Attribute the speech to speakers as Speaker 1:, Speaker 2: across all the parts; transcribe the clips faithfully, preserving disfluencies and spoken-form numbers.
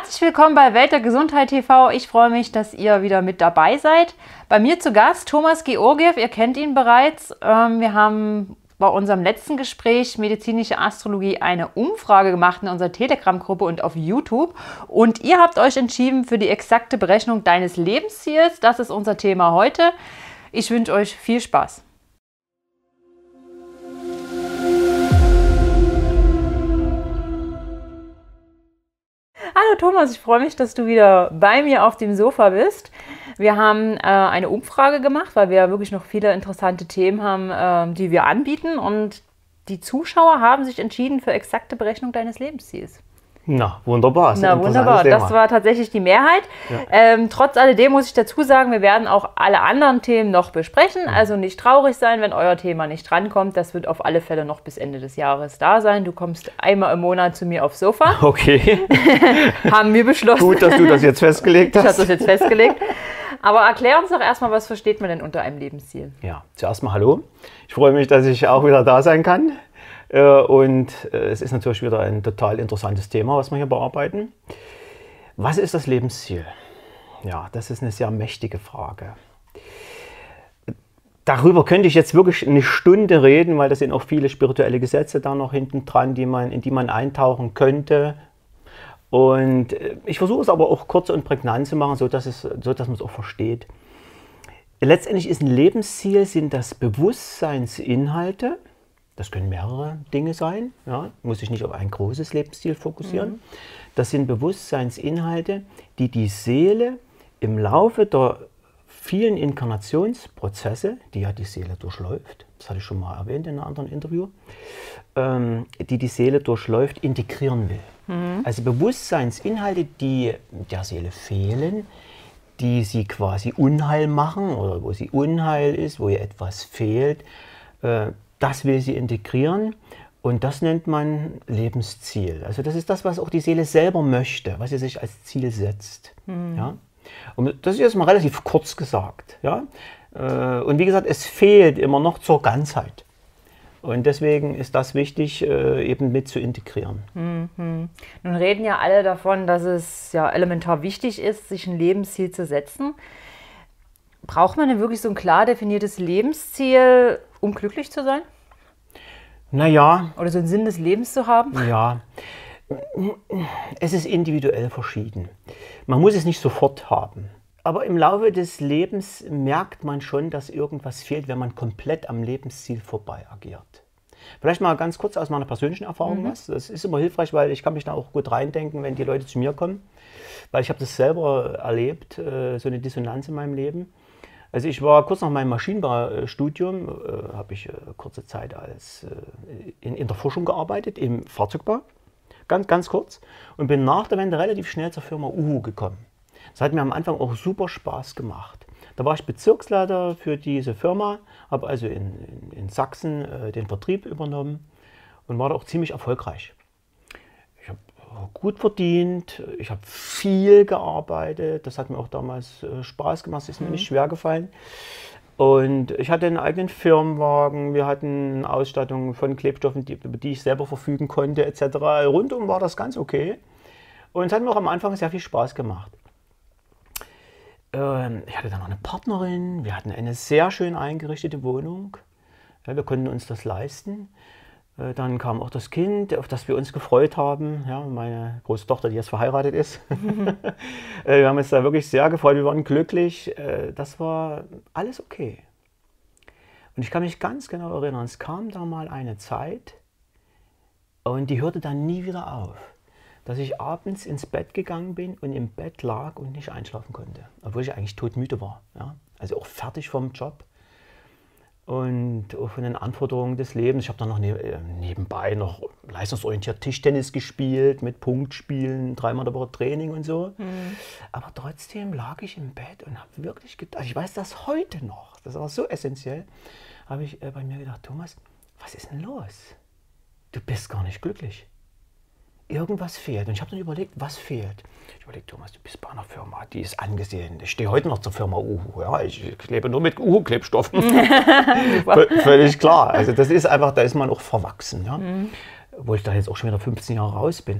Speaker 1: Herzlich willkommen bei Welt der Gesundheit T V. Ich freue mich, dass ihr wieder mit dabei seid. Bei mir zu Gast Thomas Georgiew, ihr kennt ihn bereits. Wir haben bei unserem letzten Gespräch Medizinische Astrologie eine Umfrage gemacht in unserer Telegram-Gruppe und auf YouTube. Und ihr habt euch entschieden für die exakte Berechnung deines Lebensziels. Das ist unser Thema heute. Ich wünsche euch viel Spaß. Hallo Thomas, ich freue mich, dass du wieder bei mir auf dem Sofa bist. Wir haben äh, eine Umfrage gemacht, weil wir wirklich noch viele interessante Themen haben, äh, die wir anbieten. Und die Zuschauer haben sich entschieden für exakte Berechnung deines Lebensziels.
Speaker 2: Na, wunderbar.
Speaker 1: Na, wunderbar. Das war tatsächlich die Mehrheit. Ja. Ähm, trotz alledem muss ich dazu sagen, wir werden auch alle anderen Themen noch besprechen. Also nicht traurig sein, wenn euer Thema nicht drankommt. Das wird auf alle Fälle noch bis Ende des Jahres da sein. Du kommst einmal im Monat zu mir aufs Sofa.
Speaker 2: Okay.
Speaker 1: Haben wir beschlossen.
Speaker 2: Gut, dass du das jetzt festgelegt hast.
Speaker 1: Ich habe das jetzt festgelegt. Aber erklär uns doch erstmal, was versteht man denn unter einem Lebensziel?
Speaker 2: Ja, zuerst mal hallo. Ich freue mich, dass ich auch wieder da sein kann. Und es ist natürlich wieder ein total interessantes Thema, was wir hier bearbeiten. Was ist das Lebensziel? Ja, das ist eine sehr mächtige Frage. Darüber könnte ich jetzt wirklich eine Stunde reden, weil da sind auch viele spirituelle Gesetze da noch hinten dran, die man, in die man eintauchen könnte. Und ich versuche es aber auch kurz und prägnant zu machen, sodass, es, sodass man es auch versteht. Letztendlich ist ein Lebensziel, sind das Bewusstseinsinhalte. Das können mehrere Dinge sein, ja, muss ich nicht auf ein großes Lebensziel fokussieren. Mhm. Das sind Bewusstseinsinhalte, die die Seele im Laufe der vielen Inkarnationsprozesse, die ja die Seele durchläuft, das hatte ich schon mal erwähnt in einem anderen Interview, ähm, die die Seele durchläuft, integrieren will. Mhm. Also Bewusstseinsinhalte, die der Seele fehlen, die sie quasi Unheil machen oder wo sie Unheil ist, wo ihr etwas fehlt, äh, das will sie integrieren und das nennt man Lebensziel. Also das ist das, was auch die Seele selber möchte, was sie sich als Ziel setzt. Mhm. Ja? Und das ist jetzt mal relativ kurz gesagt. Ja? Und wie gesagt, es fehlt immer noch zur Ganzheit. Und deswegen ist das wichtig, eben mit zu integrieren.
Speaker 1: Mhm. Nun reden ja alle davon, dass es ja elementar wichtig ist, sich ein Lebensziel zu setzen. Braucht man denn wirklich so ein klar definiertes Lebensziel, um glücklich zu sein?
Speaker 2: Naja.
Speaker 1: Oder so einen Sinn des Lebens zu haben?
Speaker 2: Ja. Es ist individuell verschieden. Man muss es nicht sofort haben. Aber im Laufe des Lebens merkt man schon, dass irgendwas fehlt, wenn man komplett am Lebensziel vorbei agiert. Vielleicht mal ganz kurz aus meiner persönlichen Erfahrung mhm. was. Das ist immer hilfreich, weil ich kann mich da auch gut reindenken, wenn die Leute zu mir kommen. Weil ich habe das selber erlebt, so eine Dissonanz in meinem Leben. Also ich war kurz nach meinem Maschinenbaustudium, äh, habe ich äh, kurze Zeit als, äh, in, in der Forschung gearbeitet, im Fahrzeugbau, ganz, ganz kurz. Und bin nach der Wende relativ schnell zur Firma Uhu gekommen. Das hat mir am Anfang auch super Spaß gemacht. Da war ich Bezirksleiter für diese Firma, habe also in, in, in Sachsen äh, den Vertrieb übernommen und war da auch ziemlich erfolgreich. Ich habe gut verdient, ich habe viel gearbeitet, das hat mir auch damals äh, Spaß gemacht, es ist mir mhm. nicht schwer gefallen. Und ich hatte einen eigenen Firmenwagen, wir hatten Ausstattung von Klebstoffen, die, über die ich selber verfügen konnte, et cetera. Rundum war das ganz okay. Und es hat mir auch am Anfang sehr viel Spaß gemacht. Ähm, ich hatte dann noch eine Partnerin, wir hatten eine sehr schön eingerichtete Wohnung, ja, wir konnten uns das leisten. Dann kam auch das Kind, auf das wir uns gefreut haben. Ja, meine große Tochter, die jetzt verheiratet ist. Mhm. Wir haben uns da wirklich sehr gefreut, wir waren glücklich. Das war alles okay. Und ich kann mich ganz genau erinnern, es kam da mal eine Zeit und die hörte dann nie wieder auf, dass ich abends ins Bett gegangen bin und im Bett lag und nicht einschlafen konnte. Obwohl ich eigentlich todmüde war. Ja? Also auch fertig vom Job. Und auch von den Anforderungen des Lebens. Ich habe dann noch nebenbei noch leistungsorientiert Tischtennis gespielt, mit Punktspielen, dreimal der Woche Training und so. Mhm. Aber trotzdem lag ich im Bett und habe wirklich gedacht, ich weiß das heute noch, das war so essentiell, habe ich bei mir gedacht, Thomas, was ist denn los? Du bist gar nicht glücklich. Irgendwas fehlt. Und ich habe dann überlegt, was fehlt. Ich überlege, Thomas, du bist bei einer Firma, die ist angesehen. Ich stehe heute noch zur Firma Uhu. Ja, ich klebe nur mit Uhu-Klebstoffen. Völlig klar. Also das ist einfach, da ist man auch verwachsen. Ja? Mhm. Wo ich da jetzt auch schon wieder fünfzehn Jahre raus bin.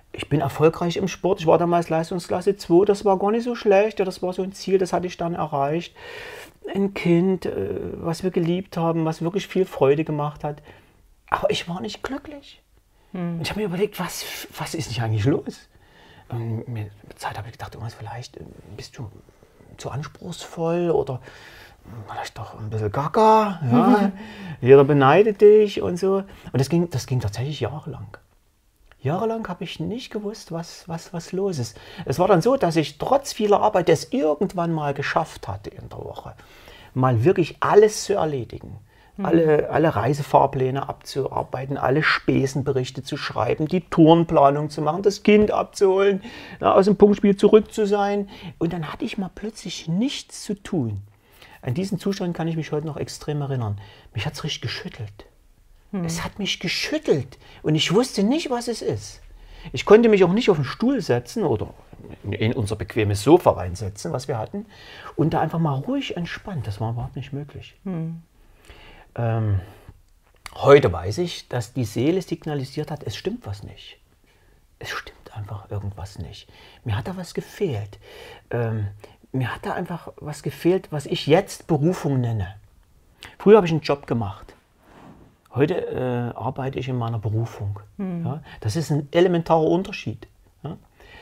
Speaker 2: ich bin erfolgreich im Sport. Ich war damals Leistungsklasse zwei, das war gar nicht so schlecht. Ja, das war so ein Ziel, das hatte ich dann erreicht. Ein Kind, äh, was wir geliebt haben, was wirklich viel Freude gemacht hat. Aber ich war nicht glücklich. Hm. Und ich habe mir überlegt, was, was ist nicht eigentlich los? Und mit der Zeit habe ich gedacht, irgendwas, vielleicht bist du zu anspruchsvoll oder vielleicht doch ein bisschen gaga. Ja? Mhm. Jeder beneidet dich und so. Und das ging, das ging tatsächlich jahrelang. Jahrelang habe ich nicht gewusst, was, was, was los ist. Es war dann so, dass ich trotz vieler Arbeit es irgendwann mal geschafft hatte in der Woche, mal wirklich alles zu erledigen. Alle, alle Reisefahrpläne abzuarbeiten, alle Spesenberichte zu schreiben, die Tourenplanung zu machen, das Kind abzuholen, na, aus dem Punktspiel zurück zu sein. Und dann hatte ich mal plötzlich nichts zu tun. An diesen Zustand kann ich mich heute noch extrem erinnern. Mich hat es richtig geschüttelt. Hm. Es hat mich geschüttelt und ich wusste nicht, was es ist. Ich konnte mich auch nicht auf den Stuhl setzen oder in unser bequemes Sofa reinsetzen, was wir hatten, und da einfach mal ruhig entspannt. Das war überhaupt nicht möglich. Hm. Ähm, heute weiß ich, dass die Seele signalisiert hat, es stimmt was nicht. Es stimmt einfach irgendwas nicht. Mir hat da was gefehlt. Ähm, mir hat da einfach was gefehlt, was ich jetzt Berufung nenne. Früher habe ich einen Job gemacht. Heute äh, arbeite ich in meiner Berufung. Mhm. Ja? Das ist ein elementarer Unterschied. Ja?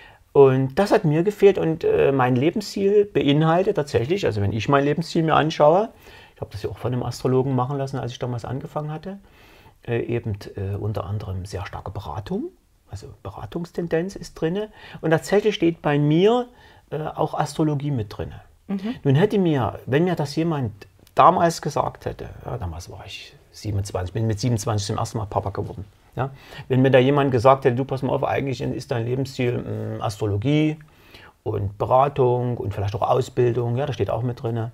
Speaker 2: Und das hat mir gefehlt und äh, mein Lebensziel beinhaltet tatsächlich, also wenn ich mein Lebensziel mir anschaue, ich habe das ja auch von einem Astrologen machen lassen, als ich damals angefangen hatte. Äh, eben äh, unter anderem sehr starke Beratung, also Beratungstendenz ist drin. Und tatsächlich steht bei mir äh, auch Astrologie mit drin. Mhm. Nun hätte mir, wenn mir das jemand damals gesagt hätte, ja, damals war ich siebenundzwanzig, bin mit siebenundzwanzig zum ersten Mal Papa geworden. Ja, wenn mir da jemand gesagt hätte, du pass mal auf, eigentlich ist dein Lebensziel mh, Astrologie und Beratung und vielleicht auch Ausbildung, ja, das steht auch mit drin.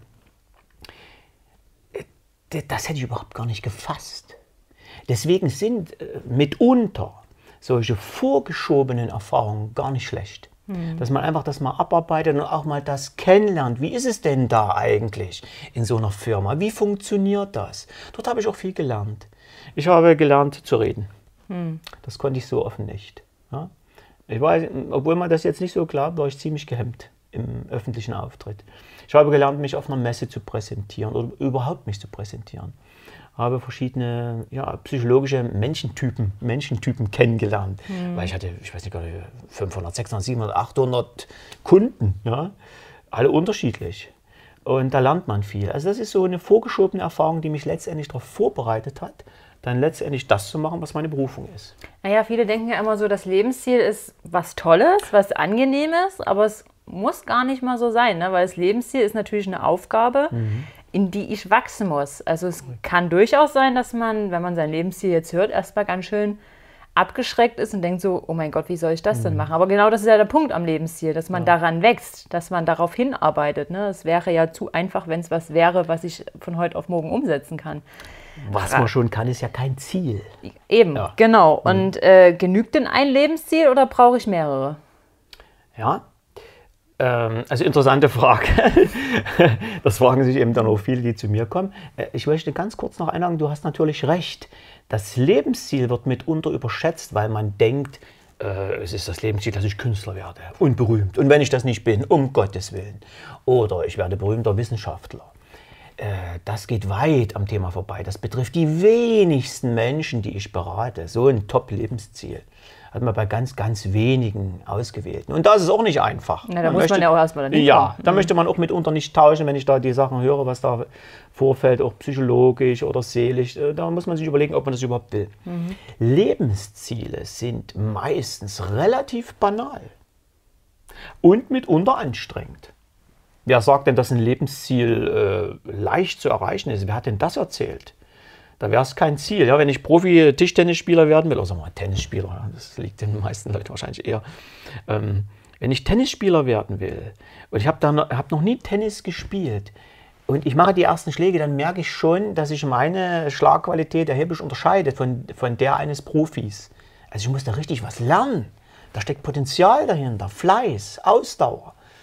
Speaker 2: Das hätte ich überhaupt gar nicht gefasst. Deswegen sind äh, mitunter solche vorgeschobenen Erfahrungen gar nicht schlecht. Hm. Dass man einfach das mal abarbeitet und auch mal das kennenlernt. Wie ist es denn da eigentlich in so einer Firma? Wie funktioniert das? Dort habe ich auch viel gelernt. Ich habe gelernt zu reden. Hm. Das konnte ich so offen nicht. Ja? Ich weiß, obwohl man das jetzt nicht so glaubt, war ich ziemlich gehemmt im öffentlichen Auftritt. Ich habe gelernt, mich auf einer Messe zu präsentieren oder überhaupt mich zu präsentieren. Habe verschiedene ja, psychologische Menschentypen, Menschentypen kennengelernt. Mhm. Weil ich hatte, ich weiß nicht, fünfhundert, sechshundert, siebenhundert, achthundert Kunden, ja, alle unterschiedlich. Und da lernt man viel. Also das ist so eine vorgeschobene Erfahrung, die mich letztendlich darauf vorbereitet hat, dann letztendlich das zu machen, was meine Berufung ist.
Speaker 1: Naja, viele denken ja immer so, das Lebensziel ist was Tolles, was Angenehmes, aber es muss gar nicht mal so sein, ne? Weil das Lebensziel ist natürlich eine Aufgabe, mhm. in die ich wachsen muss. Also es kann durchaus sein, dass man, wenn man sein Lebensziel jetzt hört, erstmal ganz schön abgeschreckt ist und denkt so, oh mein Gott, wie soll ich das mhm. denn machen? Aber genau das ist ja der Punkt am Lebensziel, dass man ja. daran wächst, dass man darauf hinarbeitet. Ne? Es wäre ja zu einfach, wenn es was wäre, was ich von heute auf morgen umsetzen kann.
Speaker 2: Was man schon kann, ist ja kein Ziel.
Speaker 1: Eben, ja. genau. Mhm. Und äh, genügt denn ein Lebensziel oder brauche ich mehrere?
Speaker 2: Ja, also interessante Frage. Das fragen sich eben dann auch viele, die zu mir kommen. Ich möchte ganz kurz noch einhaken, du hast natürlich recht. Das Lebensziel wird mitunter überschätzt, weil man denkt, äh, es ist das Lebensziel, dass ich Künstler werde und berühmt. Und wenn ich das nicht bin, um Gottes Willen. Oder ich werde berühmter Wissenschaftler. Äh, das geht weit am Thema vorbei. Das betrifft die wenigsten Menschen, die ich berate. So ein Top-Lebensziel hat man bei ganz, ganz wenigen Ausgewählten. Und das ist auch nicht einfach.
Speaker 1: Na, da man muss möchte, man ja auch erstmal dahin
Speaker 2: Ja,
Speaker 1: kommen.
Speaker 2: da mhm. möchte man auch mitunter nicht tauschen, wenn ich da die Sachen höre, was da vorfällt, auch psychologisch oder seelisch. Da muss man sich überlegen, ob man das überhaupt will. Mhm. Lebensziele sind meistens relativ banal und mitunter anstrengend. Wer sagt denn, dass ein Lebensziel äh, leicht zu erreichen ist? Wer hat denn das erzählt? Da wäre es kein Ziel. Ja, wenn ich Profi-Tischtennisspieler werden will, oder sagen wir mal Tennisspieler, das liegt den meisten Leuten wahrscheinlich eher. Ähm, wenn ich Tennisspieler werden will und ich habe hab noch nie Tennis gespielt und ich mache die ersten Schläge, dann merke ich schon, dass sich meine Schlagqualität erheblich unterscheidet von, von der eines Profis. Also ich muss da richtig was lernen. Da steckt Potenzial dahinter, Fleiß, Ausdauer.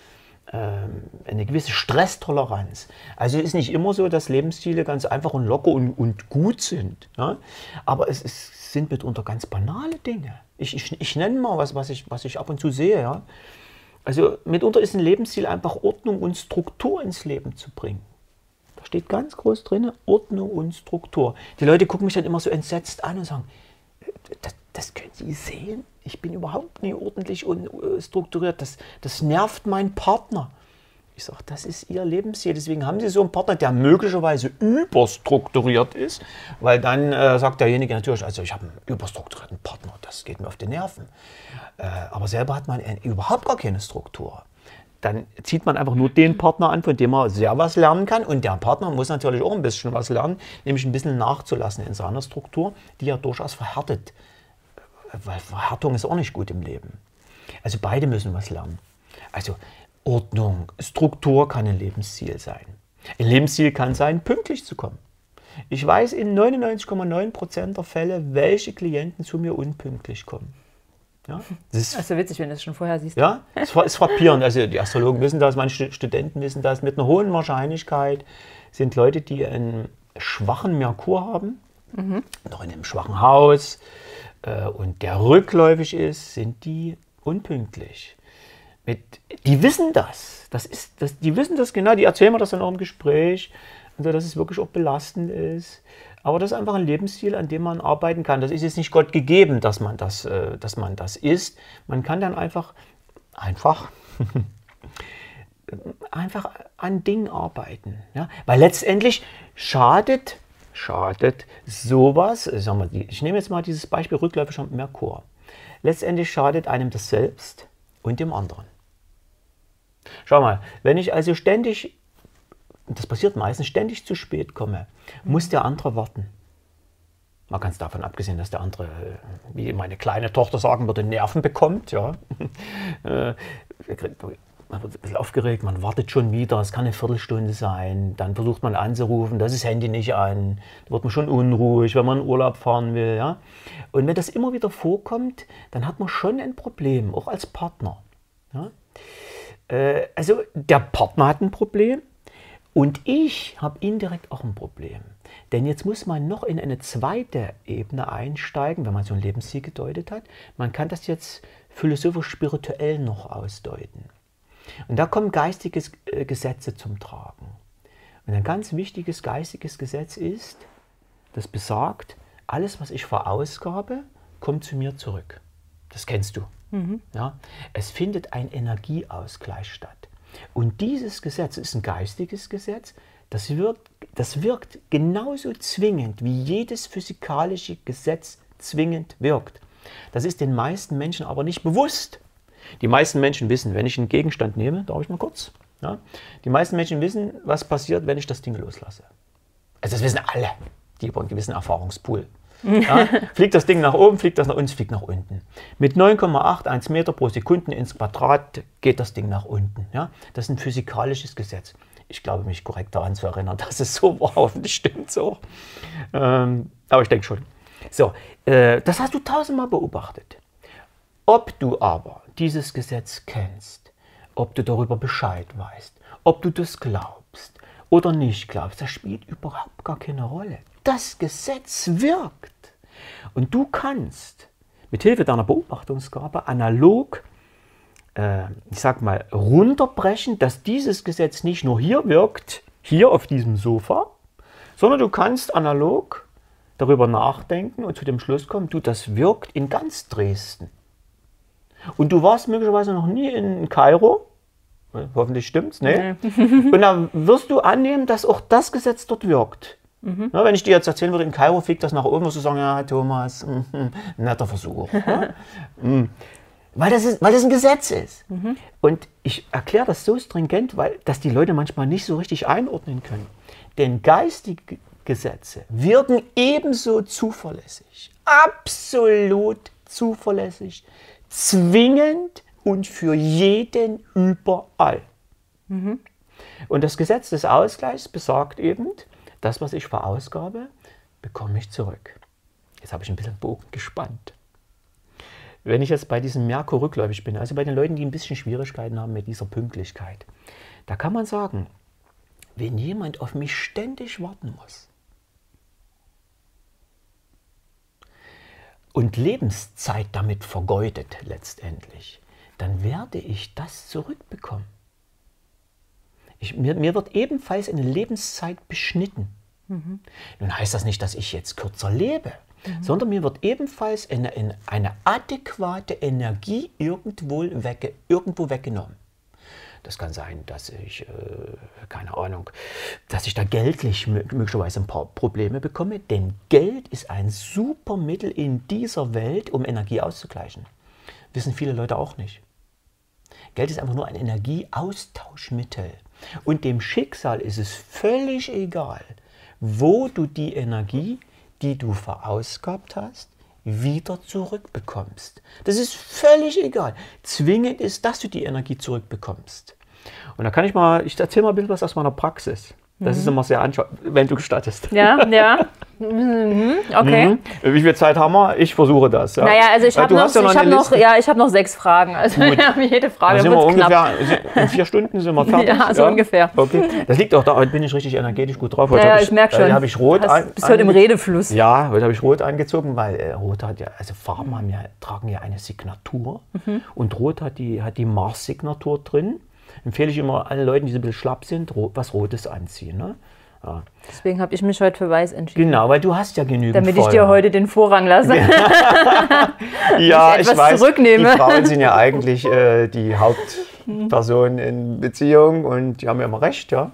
Speaker 2: ähm, eine gewisse Stresstoleranz. Also es ist nicht immer so, dass Lebensstile ganz einfach und locker und, und gut sind. Ja? Aber es, es sind mitunter ganz banale Dinge. Ich, ich, ich nenne mal was, was ich, was ich ab und zu sehe. Ja? Also mitunter ist ein Lebensstil einfach Ordnung und Struktur ins Leben zu bringen. Da steht ganz groß drin, Ordnung und Struktur. Die Leute gucken mich dann immer so entsetzt an und sagen, das, das können Sie sehen? Ich bin überhaupt nicht ordentlich und strukturiert. Das, das nervt meinen Partner. Ich sage, das ist Ihr Lebensstil. Deswegen haben Sie so einen Partner, der möglicherweise überstrukturiert ist. Weil dann äh, sagt derjenige natürlich, also ich habe einen überstrukturierten Partner, das geht mir auf die Nerven. Äh, aber selber hat man äh, überhaupt gar keine Struktur. Dann zieht man einfach nur den Partner an, von dem man sehr was lernen kann. Und der Partner muss natürlich auch ein bisschen was lernen, nämlich ein bisschen nachzulassen in seiner Struktur, die ja durchaus verhärtet. Weil Verhärtung ist auch nicht gut im Leben. Also beide müssen was lernen. Also Ordnung, Struktur kann ein Lebensziel sein. Ein Lebensziel kann sein, pünktlich zu kommen. Ich weiß in neunundneunzig Komma neun Prozent der Fälle, welche Klienten zu mir unpünktlich kommen. Ja,
Speaker 1: das ist, das ist ja witzig, wenn du das schon vorher siehst.
Speaker 2: Ja, es ist frappierend. Also die Astrologen wissen das, manche Studenten wissen das. Mit einer hohen Wahrscheinlichkeit sind Leute, die einen schwachen Merkur haben, mhm. noch in einem schwachen Haus, und der rückläufig ist, sind die unpünktlich. Mit, die wissen das. Das ist, das, die wissen das genau. Die erzählen mir das dann auch im Gespräch, also, dass es wirklich auch belastend ist. Aber das ist einfach ein Lebensstil, an dem man arbeiten kann. Das ist jetzt nicht Gott gegeben, dass man das, äh, dass man das ist. Man kann dann einfach, einfach, einfach an Dingen arbeiten. Ja? Weil letztendlich schadet Schadet sowas, sag mal, ich nehme jetzt mal dieses Beispiel rückläufiger Merkur. Letztendlich schadet einem das selbst und dem anderen. Schau mal, wenn ich also ständig, das passiert meistens, ständig zu spät komme, muss der andere warten. Mal ganz davon abgesehen, dass der andere, wie meine kleine Tochter sagen würde, Nerven bekommt. Ja. Man wird ein bisschen aufgeregt, man wartet schon wieder, es kann eine Viertelstunde sein, dann versucht man anzurufen, da ist das Handy nicht an, da wird man schon unruhig, wenn man in Urlaub fahren will. Ja? Und wenn das immer wieder vorkommt, dann hat man schon ein Problem, auch als Partner. Ja? Äh, also der Partner hat ein Problem und ich habe indirekt auch ein Problem. Denn jetzt muss man noch in eine zweite Ebene einsteigen, wenn man so ein Lebensziel gedeutet hat. Man kann das jetzt philosophisch-spirituell noch ausdeuten. Und da kommen geistige Gesetze zum Tragen. Und ein ganz wichtiges geistiges Gesetz ist, das besagt, alles, was ich verausgabe, kommt zu mir zurück. Das kennst du. Mhm. Ja? Es findet ein Energieausgleich statt. Und dieses Gesetz ist ein geistiges Gesetz, das wirkt, das wirkt genauso zwingend, wie jedes physikalische Gesetz zwingend wirkt. Das ist den meisten Menschen aber nicht bewusst. Die meisten Menschen wissen, wenn ich einen Gegenstand nehme, darf ich mal kurz, ja? Die meisten Menschen wissen, was passiert, wenn ich das Ding loslasse. Also das wissen alle, die über einen gewissen Erfahrungspool. Ja? Fliegt das Ding nach oben, fliegt das nach unten, fliegt nach unten. Mit neun Komma einundachtzig Meter pro Sekunde ins Quadrat geht das Ding nach unten. Ja? Das ist ein physikalisches Gesetz. Ich glaube, mich korrekt daran zu erinnern, dass es so war. Hoffentlich stimmt es auch. Ähm, aber ich denke schon. So, äh, das hast du tausendmal beobachtet. Ob du aber dieses Gesetz kennst, ob du darüber Bescheid weißt, ob du das glaubst oder nicht glaubst, das spielt überhaupt gar keine Rolle. Das Gesetz wirkt. Und du kannst mit Hilfe deiner Beobachtungsgabe analog, äh, ich sag mal, runterbrechen, dass dieses Gesetz nicht nur hier wirkt, hier auf diesem Sofa, sondern du kannst analog darüber nachdenken und zu dem Schluss kommen, du, das wirkt in ganz Dresden. Und du warst möglicherweise noch nie in Kairo, hoffentlich stimmt's, ne? Nee. Und dann wirst du annehmen, dass auch das Gesetz dort wirkt. Mhm. Na, wenn ich dir jetzt erzählen würde, in Kairo fliegt das nach oben, wirst du sagen, ja Thomas, mm, netter Versuch. Ja? mm. Weil, das ist, weil das ein Gesetz ist. Mhm. Und ich erkläre das so stringent, weil das die Leute manchmal nicht so richtig einordnen können. Denn geistige Gesetze wirken ebenso zuverlässig, absolut zuverlässig, zwingend und für jeden überall. Mhm. Und das Gesetz des Ausgleichs besagt eben, das, was ich verausgabe, bekomme ich zurück. Jetzt habe ich ein bisschen den Bogen gespannt. wenn ich jetzt bei diesem Merkur rückläufig bin, also bei den Leuten, die ein bisschen Schwierigkeiten haben mit dieser Pünktlichkeit, da kann man sagen, wenn jemand auf mich ständig warten muss und Lebenszeit damit vergeudet letztendlich, dann werde ich das zurückbekommen. Ich, mir, mir wird ebenfalls eine Lebenszeit beschnitten. Mhm. Nun heißt das nicht, dass ich jetzt kürzer lebe, mhm. sondern mir wird ebenfalls eine, eine, eine adäquate Energie irgendwo, wegge, irgendwo weggenommen. Das kann sein, dass ich, äh, keine Ahnung, dass ich da geldlich möglicherweise ein paar Probleme bekomme, denn Geld ist ein super Mittel in dieser Welt, um Energie auszugleichen. Wissen viele Leute auch nicht. Geld ist einfach nur ein Energieaustauschmittel. Und dem Schicksal ist es völlig egal, wo du die Energie, die du verausgabt hast, wieder zurückbekommst. Das ist völlig egal. Zwingend ist, dass du die Energie zurückbekommst. Und da kann ich mal, ich erzähle mal ein bisschen was aus meiner Praxis. Das mhm. ist immer sehr anschaulich, wenn du gestattest.
Speaker 1: Ja, ja. Mhm. Okay.
Speaker 2: Mhm. Wie viel Zeit haben wir? Ich versuche das. Ja.
Speaker 1: Naja, also ich habe noch,
Speaker 2: ja noch,
Speaker 1: ich hab noch, ja, ich hab noch sechs Fragen. Also ja, jede Frage
Speaker 2: also sind wir ungefähr, in vier Stunden sind wir fertig.
Speaker 1: Ja, so ja. ungefähr.
Speaker 2: Okay. Das liegt auch da, heute bin ich richtig energetisch gut drauf. Heute
Speaker 1: ja,
Speaker 2: ich,
Speaker 1: ich merke schon.
Speaker 2: Äh, habe ich rot
Speaker 1: Hast, an, bist heute im Redefluss.
Speaker 2: Ja, heute habe ich rot angezogen, weil äh, rot hat ja, also Farben haben ja, tragen ja eine Signatur. Mhm. Und rot hat die, hat die Mars-Signatur drin. Empfehle ich immer allen Leuten, die so ein bisschen schlapp sind, rot, was Rotes anziehen. Ne? Ja.
Speaker 1: Deswegen habe ich mich heute für weiß entschieden.
Speaker 2: Genau, weil du hast ja genügend
Speaker 1: Damit
Speaker 2: Feuer.
Speaker 1: Ich dir heute den Vorrang lasse.
Speaker 2: Ja, ich, ich weiß,
Speaker 1: zurücknehme.
Speaker 2: Die Frauen sind ja eigentlich äh, die Hauptpersonen in Beziehung und die haben ja immer recht, ja.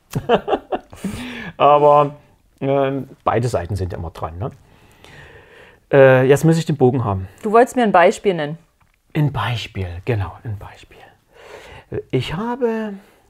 Speaker 2: Aber äh, beide Seiten sind ja immer dran. Ne? Äh, jetzt muss ich den Bogen haben.
Speaker 1: Du wolltest mir ein Beispiel nennen.
Speaker 2: Ein Beispiel, genau, ein Beispiel. Ich habe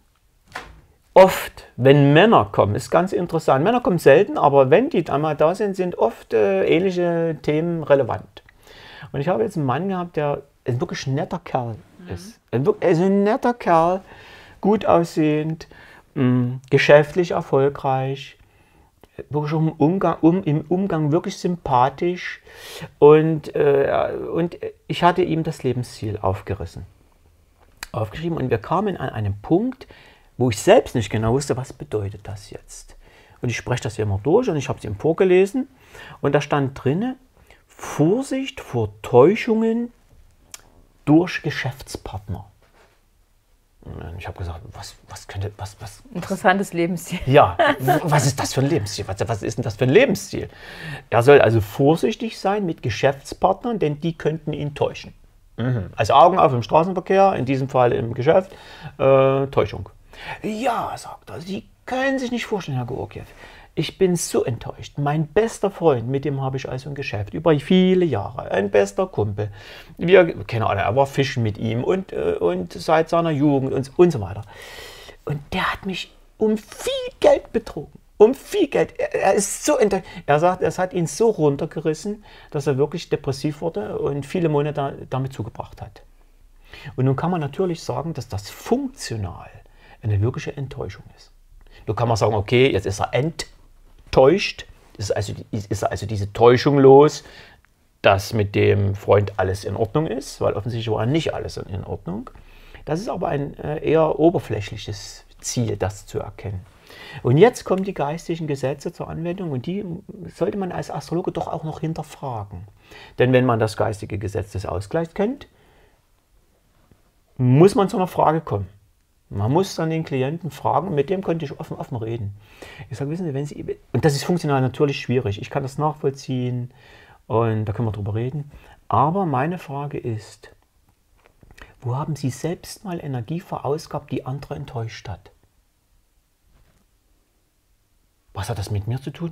Speaker 2: oft, wenn Männer kommen, ist ganz interessant, Männer kommen selten, aber wenn die einmal da sind, sind oft äh, ähnliche Themen relevant. Und ich habe jetzt einen Mann gehabt, der ein wirklich netter Kerl ist. Mhm. Ein, also ein netter Kerl, gut aussehend, mh, geschäftlich erfolgreich, wirklich im Umgang, um, im Umgang wirklich sympathisch und, äh, und ich hatte ihm das Lebensziel aufgerissen. aufgeschrieben und wir kamen an einen Punkt, wo ich selbst nicht genau wusste, was bedeutet das jetzt. Und ich spreche das hier immer durch und ich habe es ihm vorgelesen und da stand drin, Vorsicht vor Täuschungen durch Geschäftspartner. Und ich habe gesagt, was, was könnte, was, was?
Speaker 1: Interessantes Lebensziel.
Speaker 2: Ja, was ist das für ein Lebensziel? Was, was ist denn das für ein Lebensziel? Er soll also vorsichtig sein mit Geschäftspartnern, denn die könnten ihn täuschen. Mhm. Also Augen auf im Straßenverkehr, in diesem Fall im Geschäft, äh, Täuschung. Ja, sagt er, Sie können sich nicht vorstellen, Herr Georgiew, ich bin so enttäuscht. Mein bester Freund, mit dem habe ich also ein Geschäft, über viele Jahre, ein bester Kumpel. Wir, keine Ahnung, er war fischen mit ihm und, und seit seiner Jugend und, und so weiter. Und der hat mich um viel Geld betrogen. Um viel Geld. Er, er ist so enttäuscht. Er sagt, es hat ihn so runtergerissen, dass er wirklich depressiv wurde und viele Monate damit zugebracht hat. Und nun kann man natürlich sagen, dass das funktional eine wirkliche Enttäuschung ist. Nun kann man sagen, okay, jetzt ist er enttäuscht, ist also, ist also diese Täuschung los, dass mit dem Freund alles in Ordnung ist, weil offensichtlich war nicht alles in Ordnung. Das ist aber ein eher oberflächliches Ziel, das zu erkennen. Und jetzt kommen die geistigen Gesetze zur Anwendung und die sollte man als Astrologe doch auch noch hinterfragen. Denn wenn man das geistige Gesetz des Ausgleichs kennt, muss man zu einer Frage kommen. Man muss dann den Klienten fragen und mit dem konnte ich offen, offen reden. Ich sage, wissen Sie, wenn Sie, und das ist funktional natürlich schwierig, ich kann das nachvollziehen und da können wir drüber reden, aber meine Frage ist, wo haben Sie selbst mal Energie verausgabt, die andere enttäuscht hat? Was hat das mit mir zu tun?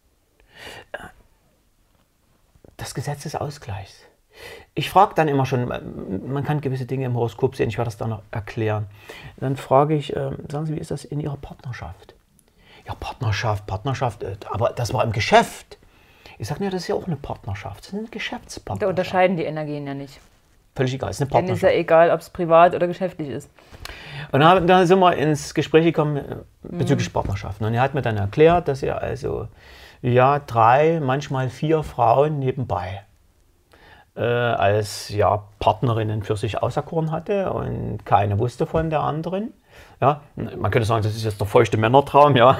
Speaker 2: Das Gesetz des Ausgleichs. Ich frage dann immer schon, man kann gewisse Dinge im Horoskop sehen, ich werde das dann noch erklären. Dann frage ich, äh, sagen Sie, wie ist das in Ihrer Partnerschaft? Ja, Partnerschaft, Partnerschaft, äh, aber das war im Geschäft. Ich sage, ja, das ist ja auch eine Partnerschaft, das ist eine Geschäftspartnerschaft.
Speaker 1: Da unterscheiden die Energien ja nicht.
Speaker 2: Völlig egal, es ist eine
Speaker 1: Denen
Speaker 2: Partnerschaft.
Speaker 1: ist ja egal, ob es privat oder geschäftlich ist.
Speaker 2: Und dann, dann sind wir ins Gespräch gekommen bezüglich mhm. Partnerschaften. Und er hat mir dann erklärt, dass er also ja drei, manchmal vier Frauen nebenbei äh, als ja, Partnerinnen für sich auserkoren hatte und keine wusste von der anderen. Ja, man könnte sagen, das ist jetzt der feuchte Männertraum, ja.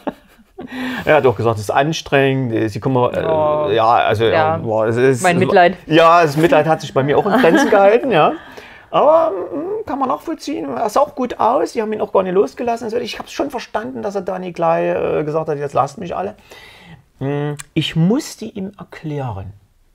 Speaker 2: Er hat auch gesagt, es ist anstrengend. Sie kommen, äh, oh, ja, also
Speaker 1: ja,
Speaker 2: boah, es ist,
Speaker 1: mein Mitleid.
Speaker 2: Ja, das Mitleid hat sich bei mir auch in Grenzen gehalten, ja. Aber mh, kann man nachvollziehen. Er sah auch gut aus. Die haben ihn auch gar nicht losgelassen. Also ich habe es schon verstanden, dass er da nicht gleich äh, gesagt hat, jetzt lasst mich alle. Ich musste ihm erklären,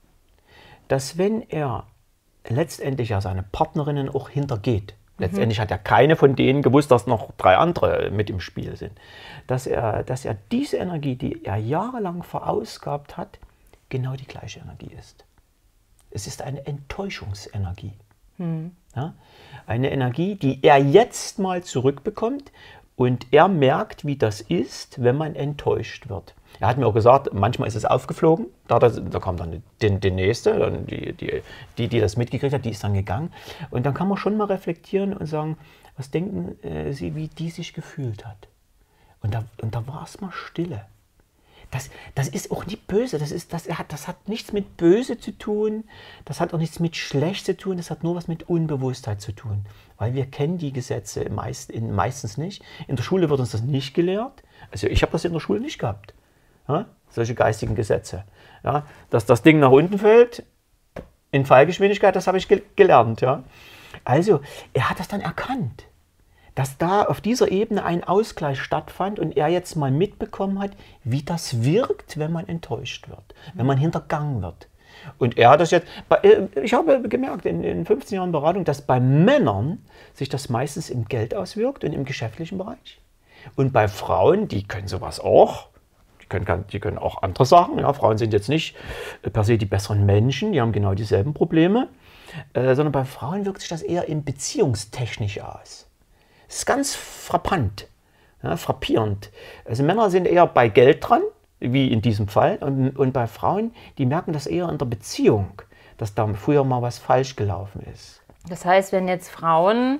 Speaker 2: dass wenn er letztendlich ja seine Partnerinnen auch hintergeht, mhm. letztendlich hat er keine von denen gewusst, dass noch drei andere mit im Spiel sind, dass er, dass er diese Energie, die er jahrelang verausgabt hat, genau die gleiche Energie ist. Es ist eine Enttäuschungsenergie. Mhm. Ja? Eine Energie, die er jetzt mal zurückbekommt und er merkt, wie das ist, wenn man enttäuscht wird. Er hat mir auch gesagt, manchmal ist es aufgeflogen, da, das, da kam dann die, die nächste, dann die, die, die, die das mitgekriegt hat, die ist dann gegangen. Und dann kann man schon mal reflektieren und sagen, was denken äh, Sie, wie die sich gefühlt hat? Und da, und da war es mal Stille. Das, das ist auch nicht böse, das, ist, das, hat, das hat nichts mit böse zu tun, das hat auch nichts mit schlecht zu tun, das hat nur was mit Unbewusstheit zu tun. Weil wir kennen die Gesetze meist, in, meistens nicht. In der Schule wird uns das nicht gelehrt. Also ich habe das in der Schule nicht gehabt. Ja, solche geistigen Gesetze. Ja, dass das Ding nach unten fällt, in Fallgeschwindigkeit, das habe ich ge gelernt. Ja. Also, er hat das dann erkannt, dass da auf dieser Ebene ein Ausgleich stattfand und er jetzt mal mitbekommen hat, wie das wirkt, wenn man enttäuscht wird, wenn man hintergangen wird. Und er hat das jetzt, ich habe gemerkt in, in fünfzehn Jahren Beratung, dass bei Männern sich das meistens im Geld auswirkt und im geschäftlichen Bereich. Und bei Frauen, die können sowas auch. Die können, die können auch andere Sachen. Ja, Frauen sind jetzt nicht per se die besseren Menschen, die haben genau dieselben Probleme, äh, sondern bei Frauen wirkt sich das eher im beziehungstechnisch aus. Das ist ganz frappant, ja, frappierend. Also Männer sind eher bei Geld dran, wie in diesem Fall, und, und bei Frauen, die merken das eher in der Beziehung, dass da früher mal was falsch gelaufen ist.
Speaker 1: Das heißt, wenn jetzt Frauen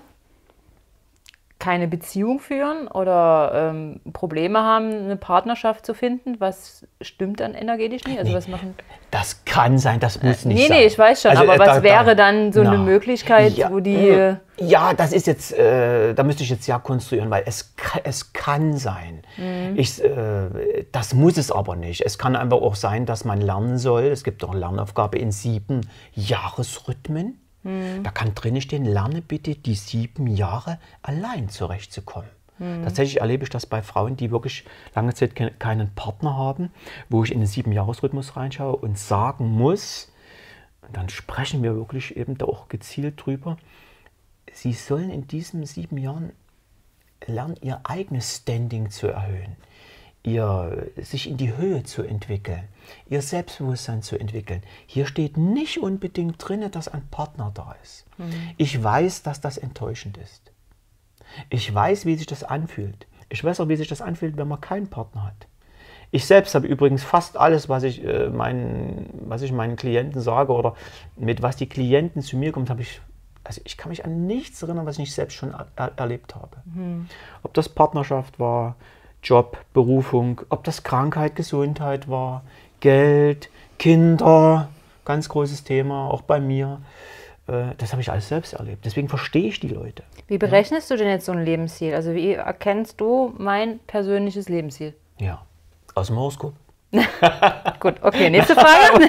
Speaker 1: keine Beziehung führen oder ähm, Probleme haben, eine Partnerschaft zu finden, was stimmt dann energetisch nicht? Also
Speaker 2: nee,
Speaker 1: was machen?
Speaker 2: Das kann sein, das muss nicht
Speaker 1: nee,
Speaker 2: sein.
Speaker 1: Nee, ich weiß schon, also, aber äh, was da, wäre dann so na, eine Möglichkeit,
Speaker 2: ja,
Speaker 1: wo die...
Speaker 2: Ja, das ist jetzt, äh, da müsste ich jetzt ja konstruieren, weil es, es kann sein. Mhm. Ich, äh, das muss es aber nicht. Es kann einfach auch sein, dass man lernen soll, es gibt auch eine Lernaufgabe in sieben Jahresrhythmen. Da kann drin stehen, lerne bitte die sieben Jahre allein zurechtzukommen. Mhm. Tatsächlich erlebe ich das bei Frauen, die wirklich lange Zeit ke keinen Partner haben, wo ich in den sieben-Jahres-Rhythmus reinschaue und sagen muss, und dann sprechen wir wirklich eben da auch gezielt drüber, sie sollen in diesen sieben Jahren lernen, ihr eigenes Standing zu erhöhen, ihr, sich in die Höhe zu entwickeln, ihr Selbstbewusstsein zu entwickeln. Hier steht nicht unbedingt drin, dass ein Partner da ist. Mhm. Ich weiß, dass das enttäuschend ist. Ich weiß, wie sich das anfühlt. Ich weiß auch, wie sich das anfühlt, wenn man keinen Partner hat. Ich selbst habe übrigens fast alles, was ich, äh, meinen, was ich meinen Klienten sage oder mit was die Klienten zu mir kommen, habe ich, also ich kann mich an nichts erinnern, was ich nicht selbst schon er er erlebt habe. Mhm. Ob das Partnerschaft war, Job, Berufung, ob das Krankheit, Gesundheit war, Geld, Kinder, ganz großes Thema, auch bei mir. Das habe ich alles selbst erlebt. Deswegen verstehe ich die Leute.
Speaker 1: Wie berechnest ja. du denn jetzt so ein Lebensziel? Also wie erkennst du mein persönliches Lebensziel?
Speaker 2: Ja, aus dem Horoskop.
Speaker 1: Gut, okay, nächste Frage.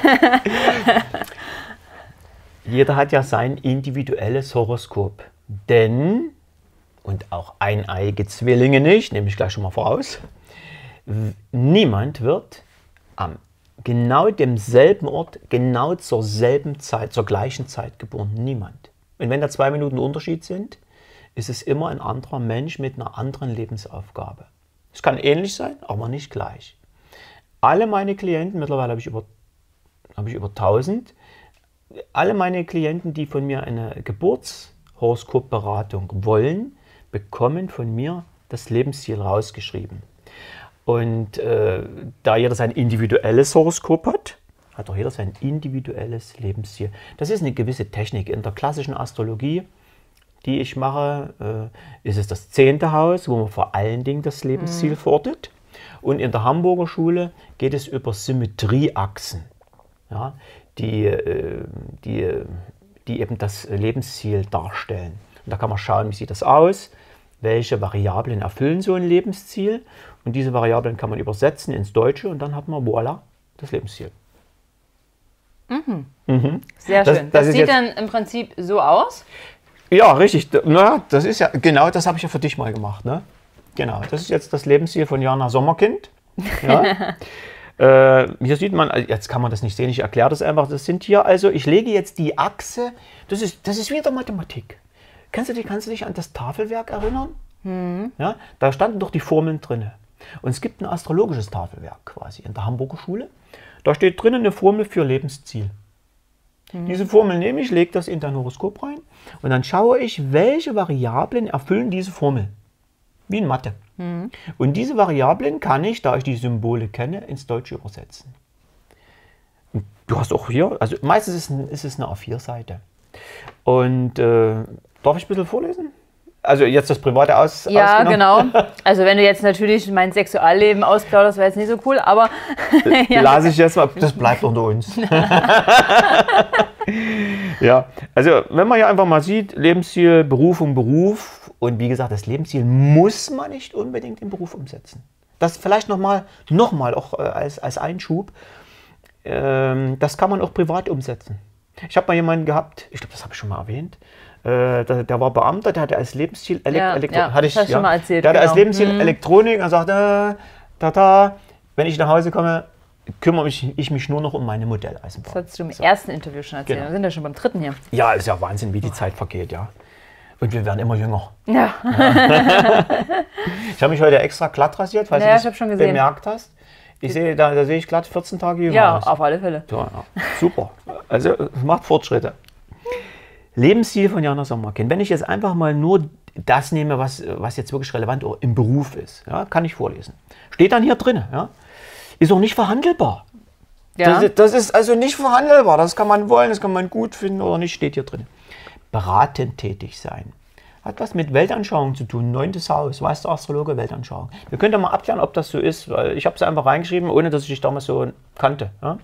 Speaker 2: Jeder hat ja sein individuelles Horoskop. Denn, und auch eineiige Zwillinge nicht, nehme ich gleich schon mal voraus, niemand wird am genau demselben Ort, genau zur selben Zeit, zur gleichen Zeit geboren. Niemand. Und wenn da zwei Minuten Unterschied sind, ist es immer ein anderer Mensch mit einer anderen Lebensaufgabe. Es kann ähnlich sein, aber nicht gleich. Alle meine Klienten, mittlerweile habe ich über, habe ich über tausend, alle meine Klienten, die von mir eine Geburtshoroskopberatung wollen, bekommen von mir das Lebensziel rausgeschrieben. Und äh, da jeder sein individuelles Horoskop hat, hat auch jeder sein individuelles Lebensziel. Das ist eine gewisse Technik. In der klassischen Astrologie, die ich mache, äh, ist es das zehnte Haus, wo man vor allen Dingen das Lebensziel mhm. verortet. Und in der Hamburger Schule geht es über Symmetrieachsen. Ja, die, äh, die, die eben das Lebensziel darstellen. Und da kann man schauen, wie sieht das aus, welche Variablen erfüllen so ein Lebensziel. Und diese Variablen kann man übersetzen ins Deutsche und dann hat man, voilà, das Lebensziel.
Speaker 1: Mhm.
Speaker 2: Mhm.
Speaker 1: Sehr
Speaker 2: Das-
Speaker 1: schön.
Speaker 2: das
Speaker 1: Das,
Speaker 2: ist
Speaker 1: sieht
Speaker 2: jetzt-
Speaker 1: dann im Prinzip so aus.
Speaker 2: Ja, richtig. Na, das ist ja, genau das habe ich ja für dich mal gemacht. Ne? Genau, das ist jetzt das Lebensziel von Jana Sommerkind. Ja. äh, hier sieht man, jetzt kann man das nicht sehen, ich erkläre das einfach. Das sind hier, also ich lege jetzt die Achse, das ist, das ist wieder Mathematik. Kannst du dich, kannst du dich an das Tafelwerk erinnern?
Speaker 1: Mhm.
Speaker 2: Ja, da standen doch die Formeln drin. Und es gibt ein astrologisches Tafelwerk quasi in der Hamburger Schule. Da steht drinnen eine Formel für Lebensziel. Diese Formel nehme ich, lege das in dein Horoskop rein und dann schaue ich, welche Variablen erfüllen diese Formel. Wie in Mathe.
Speaker 1: Mhm.
Speaker 2: Und diese Variablen kann ich, da ich die Symbole kenne, ins Deutsche übersetzen. Und du hast auch hier, also meistens ist, ein, ist es eine A vier Seite. Und äh, darf ich ein bisschen vorlesen? Also jetzt das Private aus.
Speaker 1: Ja,
Speaker 2: ausgenommen.
Speaker 1: genau. Also wenn du jetzt natürlich mein Sexualleben ausplauderst, wäre jetzt nicht so cool, aber ja.
Speaker 2: Lass ich jetzt mal, das bleibt unter uns. Ja, also wenn man hier einfach mal sieht, Lebensziel, Berufung, Beruf und wie gesagt, das Lebensziel muss man nicht unbedingt im Beruf umsetzen. Das vielleicht nochmal, noch mal auch äh, als, als Einschub, ähm, das kann man auch privat umsetzen. Ich habe mal jemanden gehabt, ich glaube, das habe ich schon mal erwähnt, äh, der, der war Beamter, der hatte als Lebensziel Elek
Speaker 1: Ja,
Speaker 2: Elektro
Speaker 1: ja,
Speaker 2: hatte ich,
Speaker 1: das hast du
Speaker 2: ja,
Speaker 1: schon mal erzählt,
Speaker 2: der hatte als
Speaker 1: genau.
Speaker 2: Lebensziel
Speaker 1: Mhm.
Speaker 2: Elektronik und sagte, da, da, wenn ich nach Hause komme, kümmere mich, ich mich nur noch um meine Modelleisenbahn.
Speaker 1: das hast du im ersten Interview schon erzählt.
Speaker 2: Genau.
Speaker 1: Wir sind ja schon beim dritten hier.
Speaker 2: Ja, ist ja Wahnsinn, wie die Zeit vergeht, ja. Und wir werden immer jünger.
Speaker 1: Ja,
Speaker 2: Ich habe mich heute extra glatt rasiert, falls
Speaker 1: Ja,
Speaker 2: du
Speaker 1: ich
Speaker 2: das
Speaker 1: hab schon gesehen.
Speaker 2: bemerkt hast. Ich sehe, da, da sehe ich glatt vierzehn Tage jünger
Speaker 1: ja,
Speaker 2: aus.
Speaker 1: auf alle Fälle.
Speaker 2: So, ja. Super. Also es macht Fortschritte. Lebensziel von Jana Sommerkind. Wenn ich jetzt einfach mal nur das nehme, was, was jetzt wirklich relevant im Beruf ist, ja, kann ich vorlesen. Steht dann hier drin. Ja. Ist auch nicht verhandelbar.
Speaker 1: Ja.
Speaker 2: Das, das ist also nicht verhandelbar. Das kann man wollen, das kann man gut finden oder nicht, steht hier drin. Beratend tätig sein. Hat was mit Weltanschauung zu tun. Neuntes Haus, weiß der Astrologe, Weltanschauung. Wir können ja mal abklären, ob das so ist, weil ich habe es einfach reingeschrieben, ohne dass ich dich damals so kannte. Ja?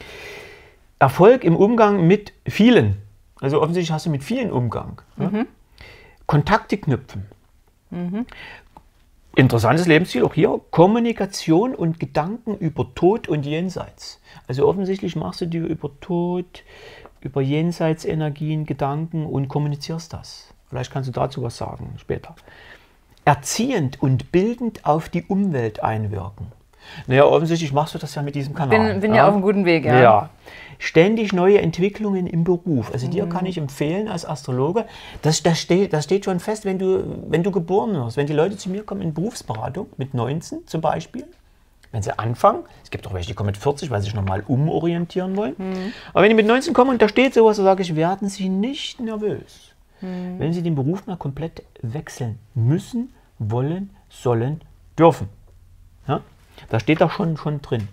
Speaker 2: Erfolg im Umgang mit vielen. Also offensichtlich hast du mit vielen Umgang. Ja? Kontakte knüpfen. Interessantes Lebensziel auch hier, Kommunikation und Gedanken über Tod und Jenseits. Also offensichtlich machst du dir über Tod, über Jenseitsenergien Gedanken und kommunizierst das. Vielleicht kannst du dazu was sagen später. Erziehend und bildend auf die Umwelt einwirken. Naja, offensichtlich machst du das ja mit diesem Kanal.
Speaker 1: Bin, bin ja auf einem guten Weg, ja.
Speaker 2: Ja. Ständig neue Entwicklungen im Beruf. Also dir kann ich empfehlen als Astrologe, das, das, steht, das steht schon fest, wenn du, wenn du geboren wirst. Wenn die Leute zu mir kommen in Berufsberatung, mit neunzehn zum Beispiel, wenn sie anfangen, es gibt auch welche, die kommen mit vierzig, weil sie sich nochmal umorientieren wollen. Aber wenn die mit neunzehn kommen und da steht sowas, dann sage ich, werden Sie nicht nervös. Wenn Sie den Beruf mal komplett wechseln müssen, wollen, sollen, dürfen. Ja? Da steht da schon, schon drin.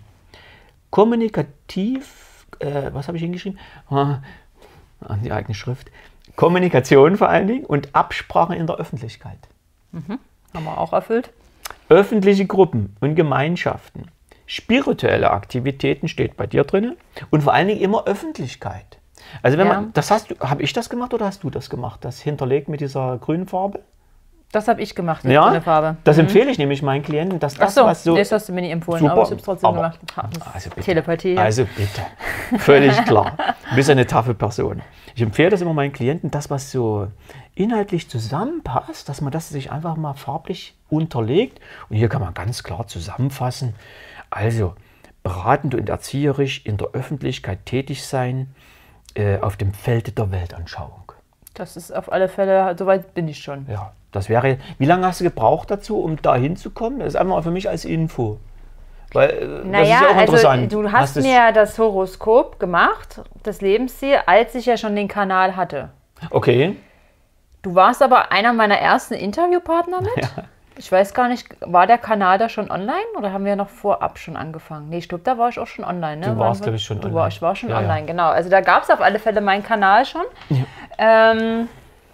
Speaker 2: Kommunikativ, äh, was habe ich hingeschrieben? Ah, an die eigene Schrift. Kommunikation vor allen Dingen und Absprache in der Öffentlichkeit.
Speaker 1: Haben wir auch erfüllt.
Speaker 2: Öffentliche Gruppen und Gemeinschaften. Spirituelle Aktivitäten steht bei dir drin und vor allen Dingen immer Öffentlichkeit. Also wenn
Speaker 1: Ja.
Speaker 2: man, das hast du, habe ich das gemacht oder hast du das gemacht? Das hinterlegt mit dieser grünen Farbe?
Speaker 1: Das habe ich gemacht, die
Speaker 2: Ja,
Speaker 1: grüne Farbe.
Speaker 2: das empfehle ich nämlich meinen Klienten, dass
Speaker 1: Ach
Speaker 2: das,
Speaker 1: so,
Speaker 2: was so...
Speaker 1: nee, das hast du mir nicht empfohlen,
Speaker 2: Super,
Speaker 1: aber ich habe es trotzdem
Speaker 2: aber-
Speaker 1: gemacht. Ha, das ist
Speaker 2: Also bitte.
Speaker 1: Telepathie. Ja.
Speaker 2: Also bitte, völlig klar. Du bist eine taffe Person. Ich empfehle das immer meinen Klienten, das, was so inhaltlich zusammenpasst, dass man das sich einfach mal farblich unterlegt. Und hier kann man ganz klar zusammenfassen. Also, beratend und erzieherisch in der Öffentlichkeit tätig sein, äh, auf dem Feld der Weltanschauung.
Speaker 1: Das ist auf alle Fälle, soweit bin ich schon.
Speaker 2: Ja, das wäre. Wie lange hast du gebraucht dazu, um da hinzukommen? Das ist einfach für mich als Info. Weil, äh, das ist
Speaker 1: Naja,
Speaker 2: ja auch
Speaker 1: also
Speaker 2: interessant.
Speaker 1: du hast
Speaker 2: es-
Speaker 1: mir das Horoskop gemacht, das Lebensziel, als ich ja schon den Kanal hatte.
Speaker 2: Okay.
Speaker 1: Du warst aber einer meiner ersten Interviewpartner mit. Ich weiß gar nicht, war der Kanal da schon online oder haben wir noch vorab schon angefangen? Nee, ich glaube, da war ich auch schon online. Ne?
Speaker 2: Du
Speaker 1: Waren
Speaker 2: warst,
Speaker 1: wir-
Speaker 2: glaube ich, schon
Speaker 1: du
Speaker 2: online.
Speaker 1: War, ich war schon
Speaker 2: Ja, ja.
Speaker 1: online, genau. Also da gab es auf alle Fälle meinen Kanal schon. Ähm,